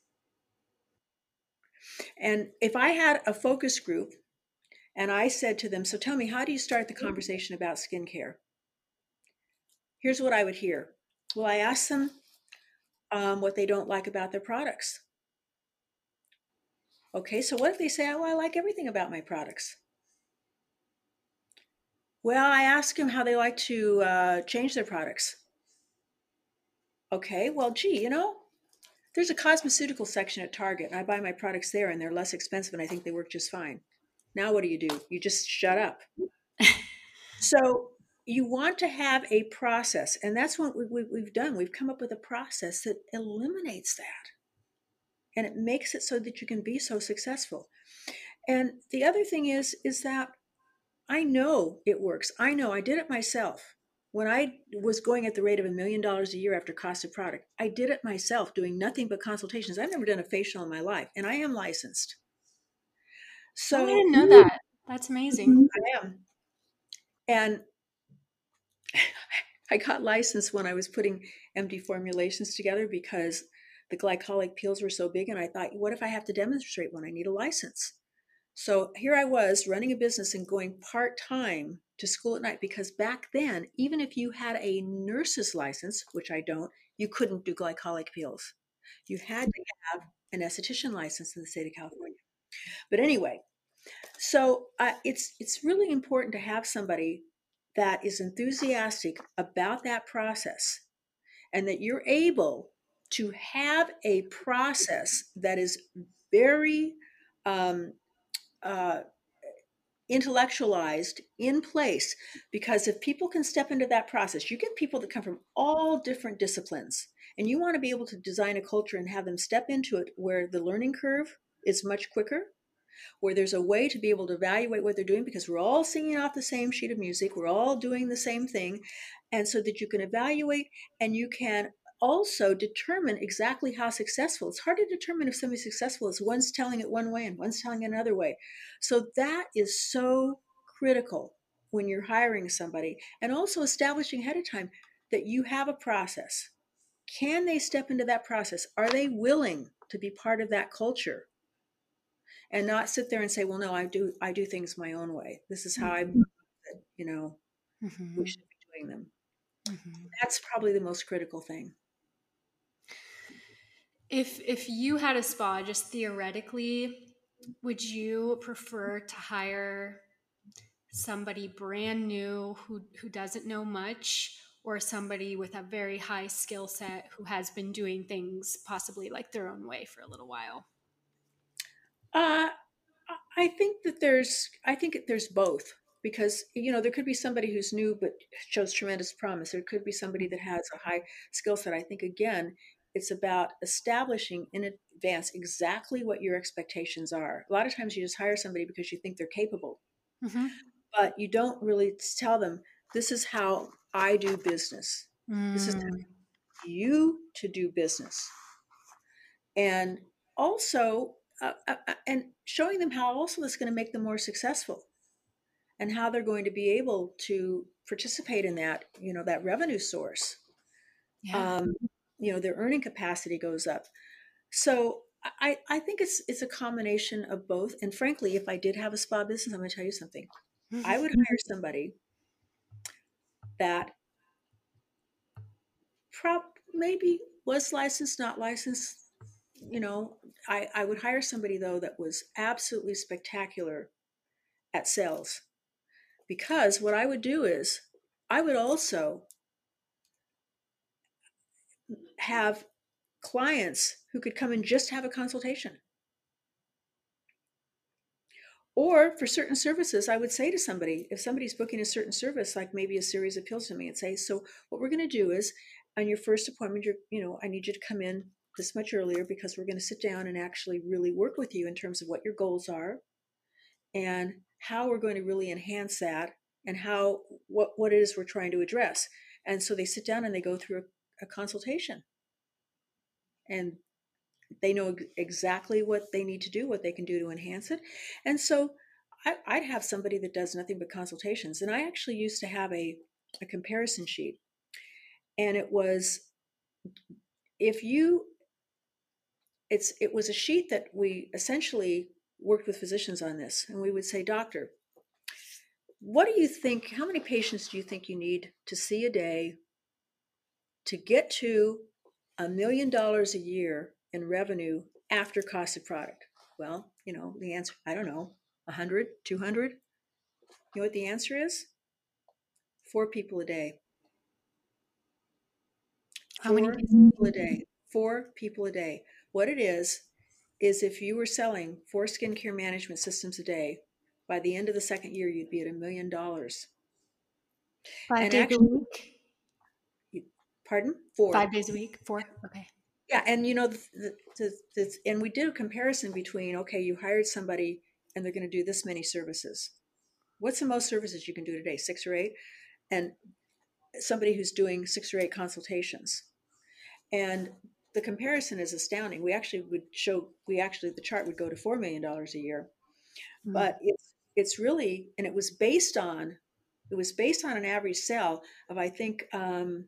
And if I had a focus group and I said to them, so tell me, how do you start the conversation about skincare? Here's what I would hear. Well, I ask them um, what they don't like about their products. Okay, so what if they say, oh, I like everything about my products? Well, I ask them how they like to uh, change their products. Okay, well, gee, you know, there's a cosmeceutical section at Target, and I buy my products there, and they're less expensive, and I think they work just fine. Now what do you do? You just shut up. So you want to have a process, and that's what we, we, we've done. We've come up with a process that eliminates that, and it makes it so that you can be so successful. And the other thing is, is that I know it works. I know I did it myself. When I was going at the rate of a million dollars a year after cost of product, I did it myself, doing nothing but consultations. I've never done a facial in my life, and I am licensed. So oh, I didn't know that. That's amazing. I am. And I got licensed when I was putting M D formulations together because the glycolic peels were so big. And I thought, what if I have to demonstrate one? I need a license. So here I was running a business and going part-time to school at night, because back then, even if you had a nurse's license, which I don't, you couldn't do glycolic peels. You had to have an esthetician license in the state of California. But anyway, so uh, it's it's really important to have somebody that is enthusiastic about that process, and that you're able to have a process that is very um, uh, intellectualized, in place. Because if people can step into that process, you get people that come from all different disciplines, and you want to be able to design a culture and have them step into it where the learning curve is much quicker, where there's a way to be able to evaluate what they're doing, because we're all singing off the same sheet of music, we're all doing the same thing, and so that you can evaluate and you can also determine exactly how successful. It's hard to determine if somebody's successful if one's telling it one way and one's telling it another way. So that is so critical when you're hiring somebody, and also establishing ahead of time that you have a process. Can they step into that process? Are they willing to be part of that culture? And not sit there and say, well, no, I do I do things my own way. This is how mm-hmm. I, you know, mm-hmm. we should be doing them. Mm-hmm. That's probably the most critical thing. If if you had a spa, just theoretically, would you prefer to hire somebody brand new who who doesn't know much, or somebody with a very high skill set who has been doing things possibly like their own way for a little while? Uh, I think that there's I think there's both. because, you know, there could be somebody who's new but shows tremendous promise. There could be somebody that has a high skill set. I think, again, it's about establishing in advance exactly what your expectations are. A lot of times you just hire somebody because you think they're capable, Mm-hmm. but you don't really tell them, this is how I do business. This is how Mm. you to do business. And also, uh, uh, uh, and showing them how also that's going to make them more successful, and how they're going to be able to participate in that, you know, that revenue source. Yeah. Um, you know, their earning capacity goes up. So I, I think it's it's a combination of both. And frankly, if I did have a spa business, I'm going to tell you something. I would hire somebody that prop maybe was licensed, not licensed. You know, I, I would hire somebody though that was absolutely spectacular at sales, because what I would do is I would also have clients who could come and just have a consultation. Or for certain services, I would say to somebody, if somebody's booking a certain service, like maybe a series appeals to me, and say, so what we're going to do is on your first appointment, you're, you know, I need you to come in this much earlier, because we're going to sit down and actually really work with you in terms of what your goals are and how we're going to really enhance that, and how, what, what it is we're trying to address. And so they sit down and they go through a, a consultation, and they know exactly what they need to do, what they can do to enhance it. And so I, I'd have somebody that does nothing but consultations. And I actually used to have a, a comparison sheet. And it was, if you, it's, it was a sheet that we essentially worked with physicians on this. And we would say, doctor, what do you think, how many patients do you think you need to see a day to get to a million dollars a year in revenue after cost of product? Well, you know, the answer, I don't know, one hundred, two hundred. You know what the answer is? Four people a day. How many Four days? people a day. Four people a day. What it is, is if you were selling four skincare management systems a day, by the end of the second year, you'd be at a million dollars. Five And days a actually, week? pardon? Four. Five days a week? Four? Okay. Yeah, and you know, the, the, the, the, and we did a comparison between, okay, you hired somebody and they're going to do this many services. What's the most services you can do today? Six or eight? And somebody who's doing six or eight consultations. And the comparison is astounding. We actually would show, we actually, the chart would go to four million dollars a year. Mm. But it's, it's really, and it was based on, it was based on an average sale of, I think, um,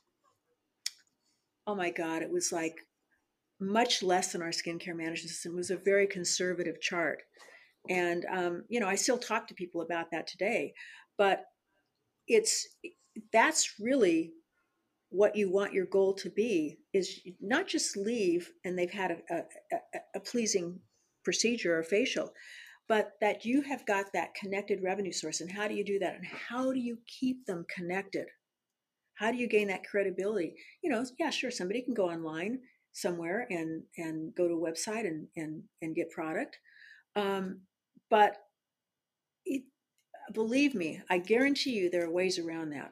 oh my God, it was like much less than our skincare management system. It was a very conservative chart. And, um, you know, I still talk to people about that today, but it's, that's really what you want your goal to be, is not just leave and they've had a, a, a pleasing procedure or facial, but that you have got that connected revenue source. And how do you do that? And how do you keep them connected? How do you gain that credibility? You know, yeah, sure, somebody can go online somewhere and and go to a website and and and get product, um, but it, believe me, I guarantee you there are ways around that.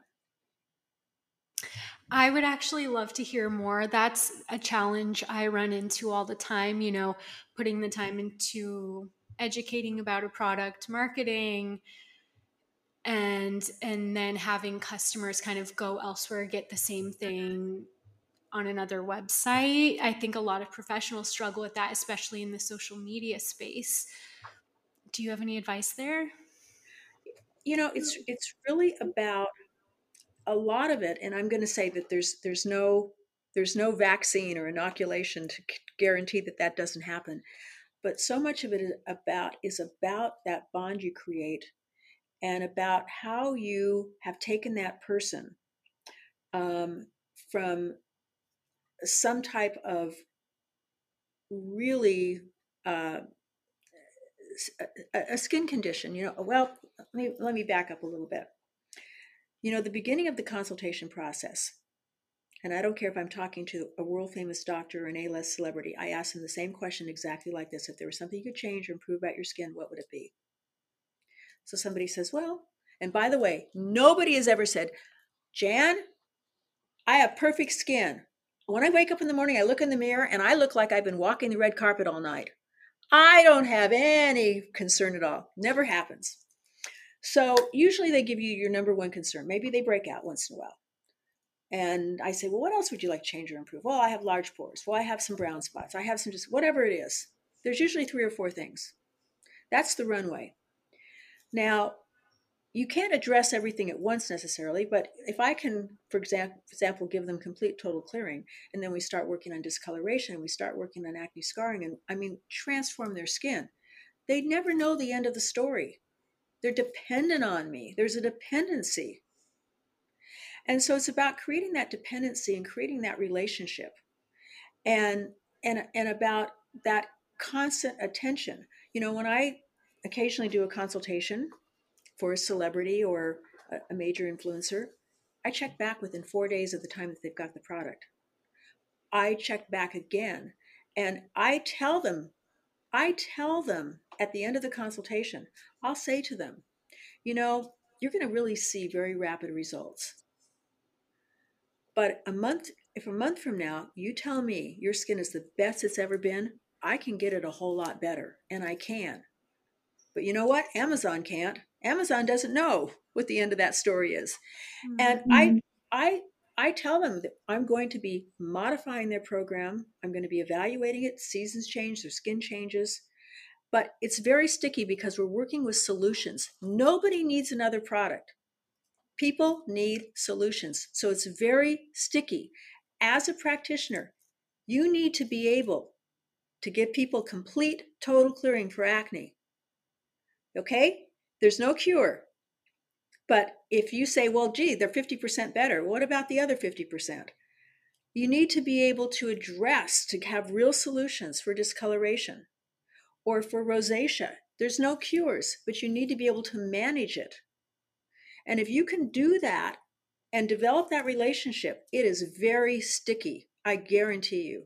I would actually love to hear more. That's a challenge I run into all the time, you know, putting the time into educating about a product, marketing, and and then having customers kind of go elsewhere, get the same thing on another website. I think a lot of professionals struggle with that, especially in the social media space. Do you have any advice there? You know, it's it's really about a lot of it, and I'm going to say that there's there's no there's no vaccine or inoculation to guarantee that that doesn't happen. But so much of it is about is about that bond you create, and about how you have taken that person um, from some type of really uh, a, a skin condition. You know, well, let me let me back up a little bit. You know, the beginning of the consultation process, and I don't care if I'm talking to a world famous doctor or an A-list celebrity, I ask them the same question exactly like this: if there was something you could change or improve about your skin, what would it be? So somebody says, well, and by the way, nobody has ever said, Jan, I have perfect skin. When I wake up in the morning, I look in the mirror and I look like I've been walking the red carpet all night. I don't have any concern at all. Never happens. So usually they give you your number one concern. Maybe they break out once in a while. And I say, well, what else would you like to change or improve? Well, I have large pores. Well, I have some brown spots. I have some just whatever it is. There's usually three or four things. That's the runway. Now, you can't address everything at once necessarily, but if I can, for example, give them complete total clearing, and then we start working on discoloration, and we start working on acne scarring, and I mean, transform their skin, they never know the end of the story. They're dependent on me. There's a dependency. And so it's about creating that dependency and creating that relationship, and and and about that constant attention. You know, when I occasionally do a consultation for a celebrity or a major influencer, I check back within four days of the time that they've got the product. I check back again, and I tell them, I tell them at the end of the consultation, I'll say to them, you know, you're going to really see very rapid results. But a month, if a month from now, you tell me your skin is the best it's ever been, I can get it a whole lot better, and I can. But you know what? Amazon can't. Amazon doesn't know what the end of that story is. Mm-hmm. And I, I, I tell them that I'm going to be modifying their program. I'm going to be evaluating it. Seasons change, their skin changes. But it's very sticky because we're working with solutions. Nobody needs another product. People need solutions. So it's very sticky. As a practitioner, you need to be able to give people complete total clearing for acne. Okay? There's no cure. But if you say, well, gee, they're fifty percent better, what about the other fifty percent? You need to be able to address, to have real solutions for discoloration or for rosacea. There's no cures, but you need to be able to manage it. And if you can do that and develop that relationship, it is very sticky. I guarantee you.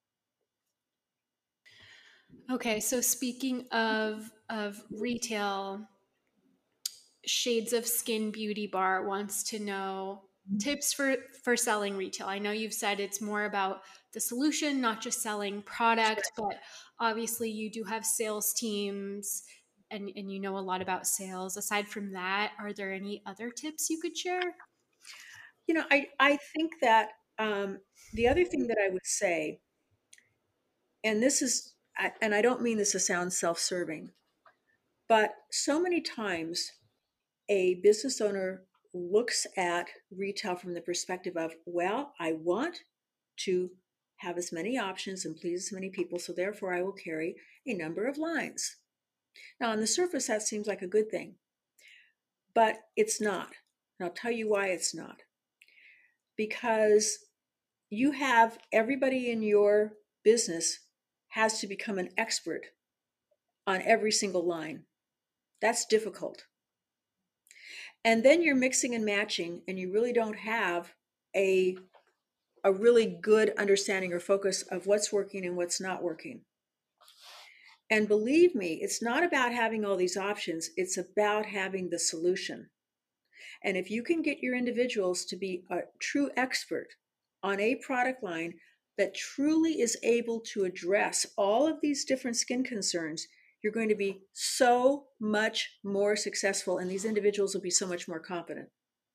Okay, so speaking of, of retail, Shades of Skin Beauty Bar wants to know tips for, for selling retail. I know you've said it's more about the solution, not just selling product, but obviously you do have sales teams and, and you know a lot about sales. Aside from that, are there any other tips you could share? You know, I, I think that um, the other thing that I would say, and this is, and I don't mean this to sound self-serving, but so many times a business owner looks at retail from the perspective of, well, I want to have as many options and please as many people, so therefore I will carry a number of lines. Now, on the surface, that seems like a good thing, but it's not. And I'll tell you why it's not. Because you have everybody in your business has to become an expert on every single line. That's difficult. And then you're mixing and matching, and you really don't have a, a really good understanding or focus of what's working and what's not working. And believe me, it's not about having all these options. It's about having the solution. And if you can get your individuals to be a true expert on a product line that truly is able to address all of these different skin concerns, you're going to be so much more successful, and these individuals will be so much more competent.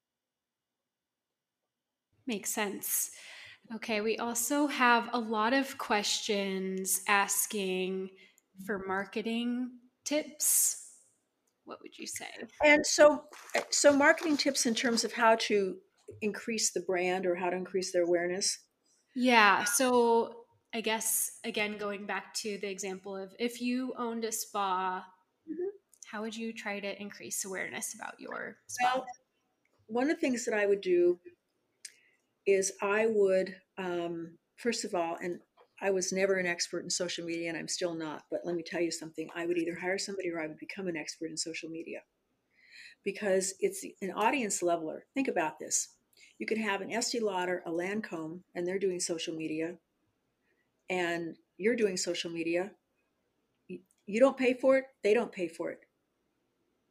Makes sense. Okay, we also have a lot of questions asking for marketing tips. What would you say? And so, so marketing tips in terms of how to increase the brand or how to increase their awareness? Yeah, so I guess, again, going back to the example of if you owned a spa, mm-hmm. how would you try to increase awareness about your spa? Well, one of the things that I would do is I would, um, first of all, and I was never an expert in social media and I'm still not, but let me tell you something. I would either hire somebody or I would become an expert in social media because it's an audience leveler. Think about this. You could have an Estee Lauder, a Lancome, and they're doing social media, and you're doing social media. You don't pay for it, they don't pay for it.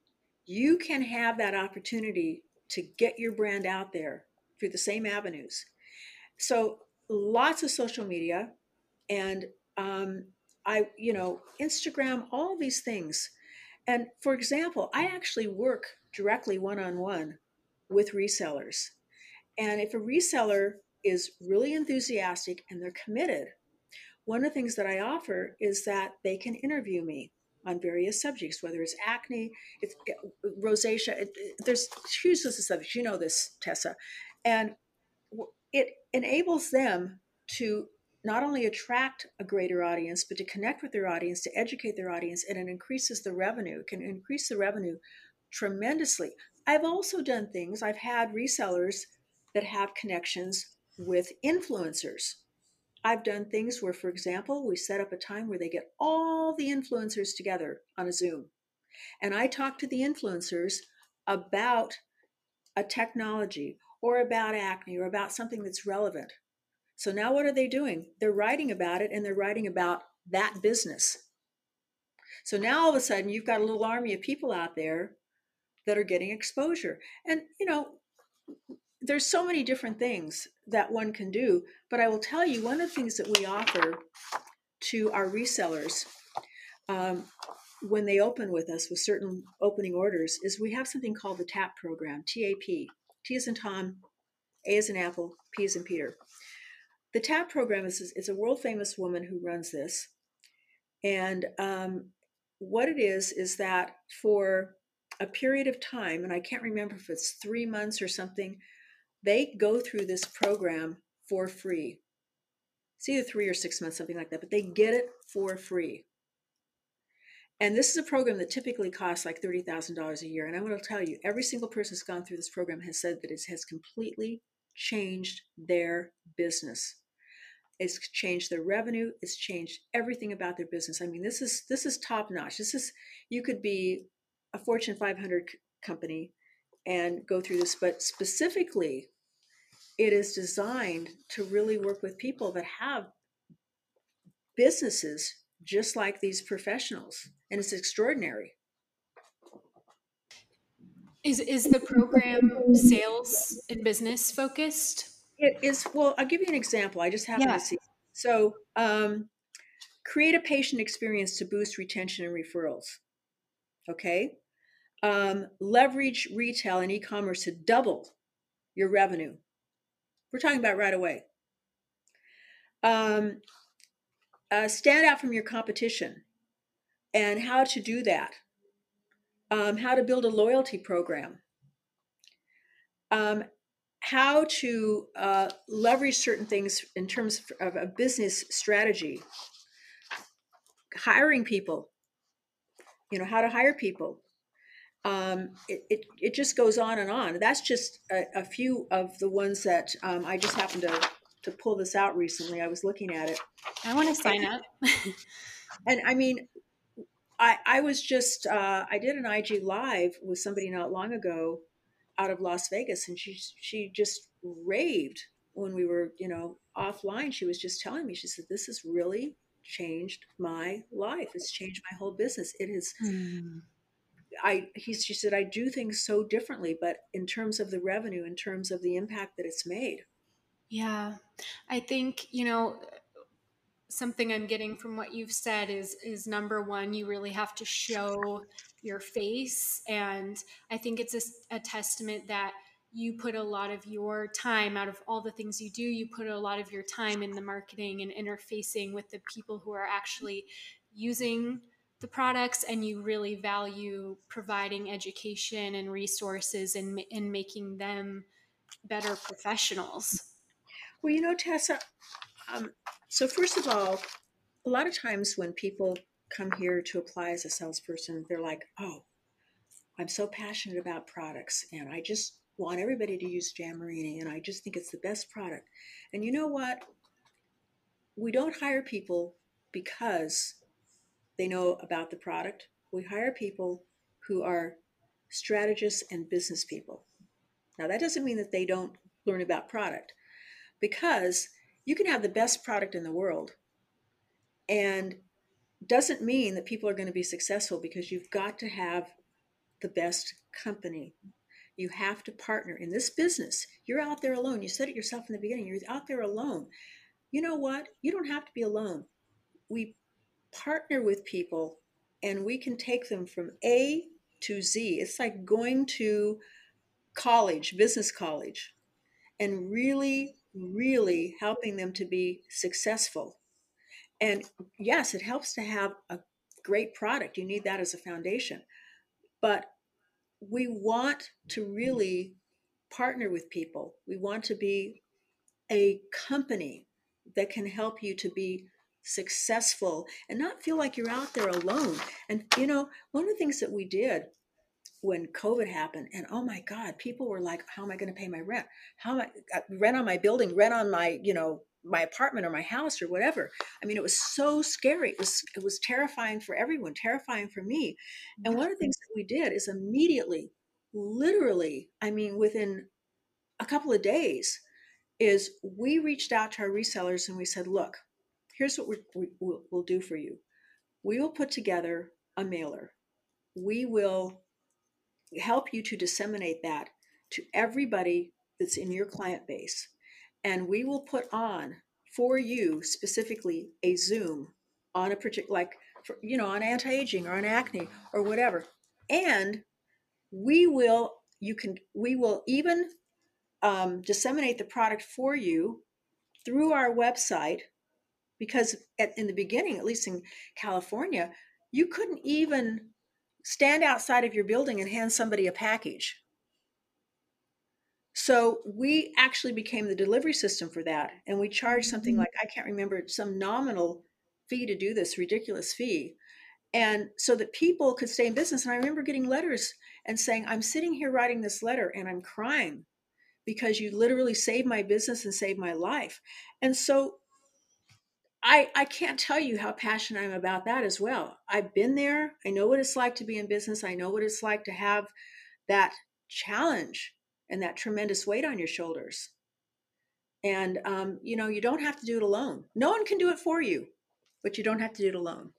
you can have that opportunity to get your brand out there through the same avenues. So lots of social media and um, I, you know, Instagram, all these things. And for example, I actually work directly one-on-one with resellers. And if a reseller is really enthusiastic and they're committed, one of the things that I offer is that they can interview me on various subjects, whether it's acne, it's rosacea, it, it, there's huge list of subjects. You know this, Tessa. And it enables them to not only attract a greater audience, but to connect with their audience, to educate their audience, and it increases the revenue, it can increase the revenue tremendously. I've also done things, I've had resellers that have connections with influencers. I've done things where, for example, we set up a time where they get all the influencers together on a Zoom. And I talk to the influencers about a technology or about acne or about something that's relevant. So now what are they doing? They're writing about it and they're writing about that business. So now all of a sudden you've got a little army of people out there that are getting exposure. And, you know, there's so many different things that one can do, but I will tell you one of the things that we offer to our resellers um, when they open with us with certain opening orders is we have something called the TAP program, T A P. T as in Tom, A as in Apple, P as in Peter. The TAP program is, is a world famous woman who runs this. And um, what it is, is that for a period of time, and I can't remember if it's three months or something, they go through this program for free. It's either three or six months, something like that, but they get it for free. And this is a program that typically costs like thirty thousand dollars a year. And I'm going to tell you, every single person who's gone through this program has said that it has completely changed their business. It's changed their revenue. It's changed everything about their business. I mean, this is this is top notch. This is, you could be a Fortune five hundred company and go through this, but specifically, it is designed to really work with people that have businesses just like these professionals, and it's extraordinary. Is is the program sales and business focused? It is. Well, I'll give you an example. I just happened Yeah. to see. So, um, create a patient experience to boost retention and referrals. Okay. Um, leverage retail and e-commerce to double your revenue. We're talking about right away. Um, uh, stand out from your competition and how to do that. Um, how to build a loyalty program. Um, how to uh, leverage certain things in terms of a business strategy. Hiring people. You know, how to hire people. Um, it, it, it just goes on and on. That's just a, a few of the ones that um, I just happened to, to pull this out recently. I was looking at it. I want to sign up. And I mean, I, I was just, uh, I did an I G live with somebody not long ago out of Las Vegas, and she, she just raved when we were, you know, offline. She was just telling me, she said, this has really changed my life. It's changed my whole business. It has, Mm. I, he, she said, I do things so differently, but in terms of the revenue, in terms of the impact that it's made. Yeah. I think, you know, something I'm getting from what you've said is is number one, you really have to show your face. And I think it's a, a testament that you put a lot of your time, out of all the things you do, you put a lot of your time in the marketing and interfacing with the people who are actually using the products, and you really value providing education and resources and, and making them better professionals. Well, you know, Tessa, um, so first of all, a lot of times when people come here to apply as a salesperson, they're like, oh, I'm so passionate about products and I just want everybody to use Jan Marini and I just think it's the best product. And you know what? We don't hire people because they know about the product. We hire people who are strategists and business people. Now, that doesn't mean that they don't learn about product, because you can have the best product in the world and doesn't mean that people are going to be successful, because you've got to have the best company. You have to partner in this business. You're out there alone. You said it yourself in the beginning. You're out there alone. You know what? You don't have to be alone. We partner with people and we can take them from A to Z. It's like going to college, business college, and really, really helping them to be successful. And yes, it helps to have a great product. You need that as a foundation. But we want to really partner with people. We want to be a company that can help you to be successful and not feel like you're out there alone. And, you know, one of the things that we did when COVID happened, and oh my God, people were like, how am I going to pay my rent? How am I uh, rent on my building, rent on my, you know, my apartment or my house or whatever. I mean, it was so scary. It was, it was terrifying for everyone, terrifying for me. And one of the things that we did is immediately, literally, I mean, within a couple of days, is we reached out to our resellers and we said, look, here's what we're, we, will we'll do for you. We will put together a mailer. We will help you to disseminate that to everybody that's in your client base. And we will put on for you specifically a Zoom on a particular, like, for, you know, on anti-aging or on acne or whatever. And we will, you can, we will even um, disseminate the product for you through our website, because at, in the beginning, at least in California, you couldn't even stand outside of your building and hand somebody a package. So we actually became the delivery system for that. And we charged something like, I can't remember, some nominal fee to do this, ridiculous fee. And so that people could stay in business. And I remember getting letters and saying, I'm sitting here writing this letter and I'm crying because you literally saved my business and saved my life. And so I, I can't tell you how passionate I'm about that as well. I've been there. I know what it's like to be in business. I know what it's like to have that challenge and that tremendous weight on your shoulders. And, um, you know, you don't have to do it alone. No one can do it for you, but you don't have to do it alone.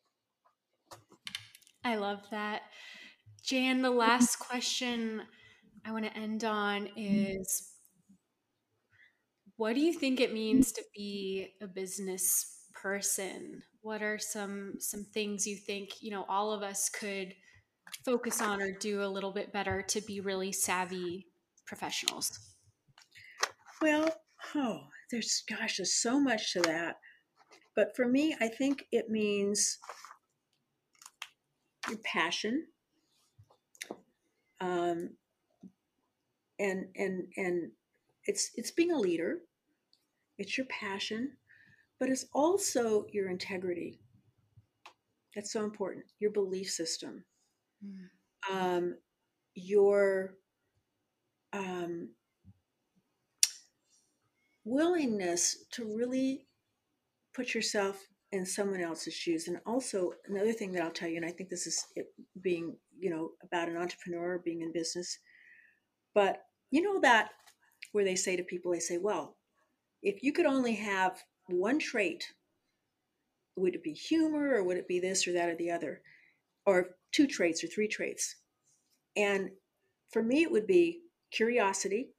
I love that. Jan, the last question I want to end on is, what do you think it means to be a business person? What are some some things you think, you know, all of us could focus on or do a little bit better to be really savvy professionals? Well, oh, there's, gosh, there's so much to that. But for me, I think it means your passion, um, and and and it's it's being a leader. It's your passion, but it's also your integrity. That's so important. Your belief system, mm. um, your um, willingness to really put yourself in someone else's shoes. And also another thing that I'll tell you, and I think this is it being, you know, about an entrepreneur being in business, but you know that where they say to people, they say, well, if you could only have one trait, would it be humor or would it be this or that or the other, or two traits or three traits? And for me, it would be curiosity,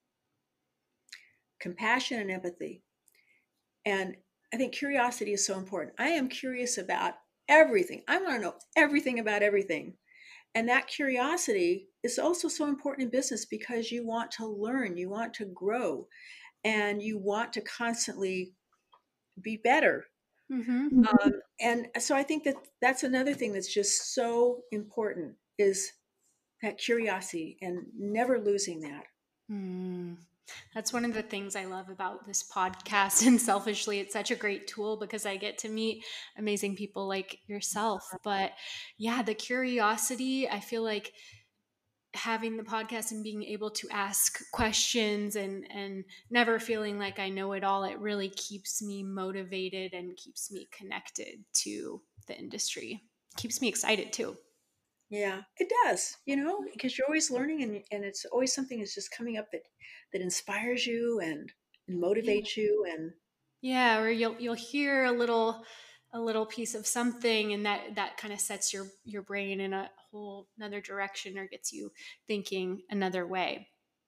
compassion, and empathy. And I think curiosity is so important. I am curious about everything. I want to know everything about everything. And that curiosity is also so important in business because you want to learn, you want to grow, and you want to constantly be better. Mm-hmm. Um, and so I think that that's another thing that's just so important, is that curiosity and never losing that. Mm. That's one of the things I love about this podcast. And selfishly, it's such a great tool because I get to meet amazing people like yourself. But yeah, the curiosity, I feel like having the podcast and being able to ask questions and, and never feeling like I know it all, it really keeps me motivated and keeps me connected to the industry. Keeps me excited too. Yeah, it does, you know, because you're always learning, and and it's always something that's just coming up that, that inspires you and, and motivates yeah. you. And yeah, or you'll, you'll hear a little, a little piece of something, and that, that kind of sets your, your brain in a whole another direction or gets you thinking another way.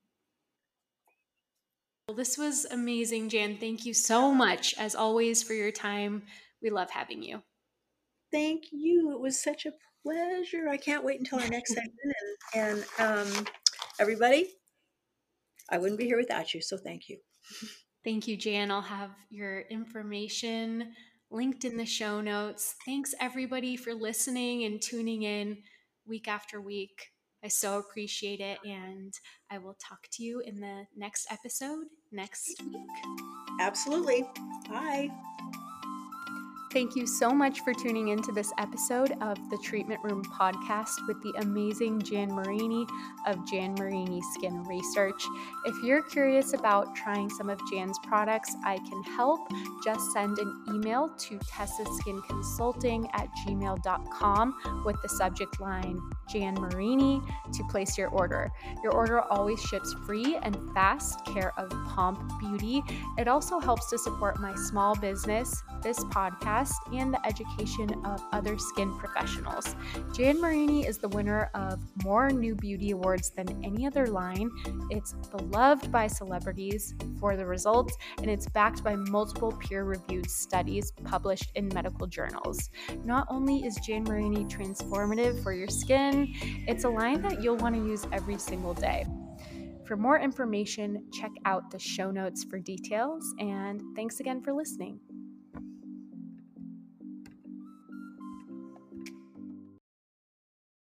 Well, this was amazing, Jan. Thank you so much, as always, for your time. We love having you. Thank you. It was such a pleasure. I can't wait until our next segment. And, and um, everybody, I wouldn't be here without you, so thank you. Thank you, Jan. I'll have your information linked in the show notes. Thanks, everybody, for listening and tuning in week after week. I so appreciate it, and I will talk to you in the next episode next week. Absolutely. Bye. Thank you so much for tuning into this episode of the Treatment Room Podcast with the amazing Jan Marini of Jan Marini Skin Research. If you're curious about trying some of Jan's products, I can help. Just send an email to tessa skin consulting at gmail dot com with the subject line Jan Marini to place your order. Your order always ships free and fast, care of Pomp Beauty. It also helps to support my small business, this podcast, and the education of other skin professionals. Jan Marini is the winner of more new beauty awards than any other line. It's beloved by celebrities for the results, and it's backed by multiple peer-reviewed studies published in medical journals. Not only is Jan Marini transformative for your skin, it's a line that you'll want to use every single day. For more information, check out the show notes for details, and thanks again for listening.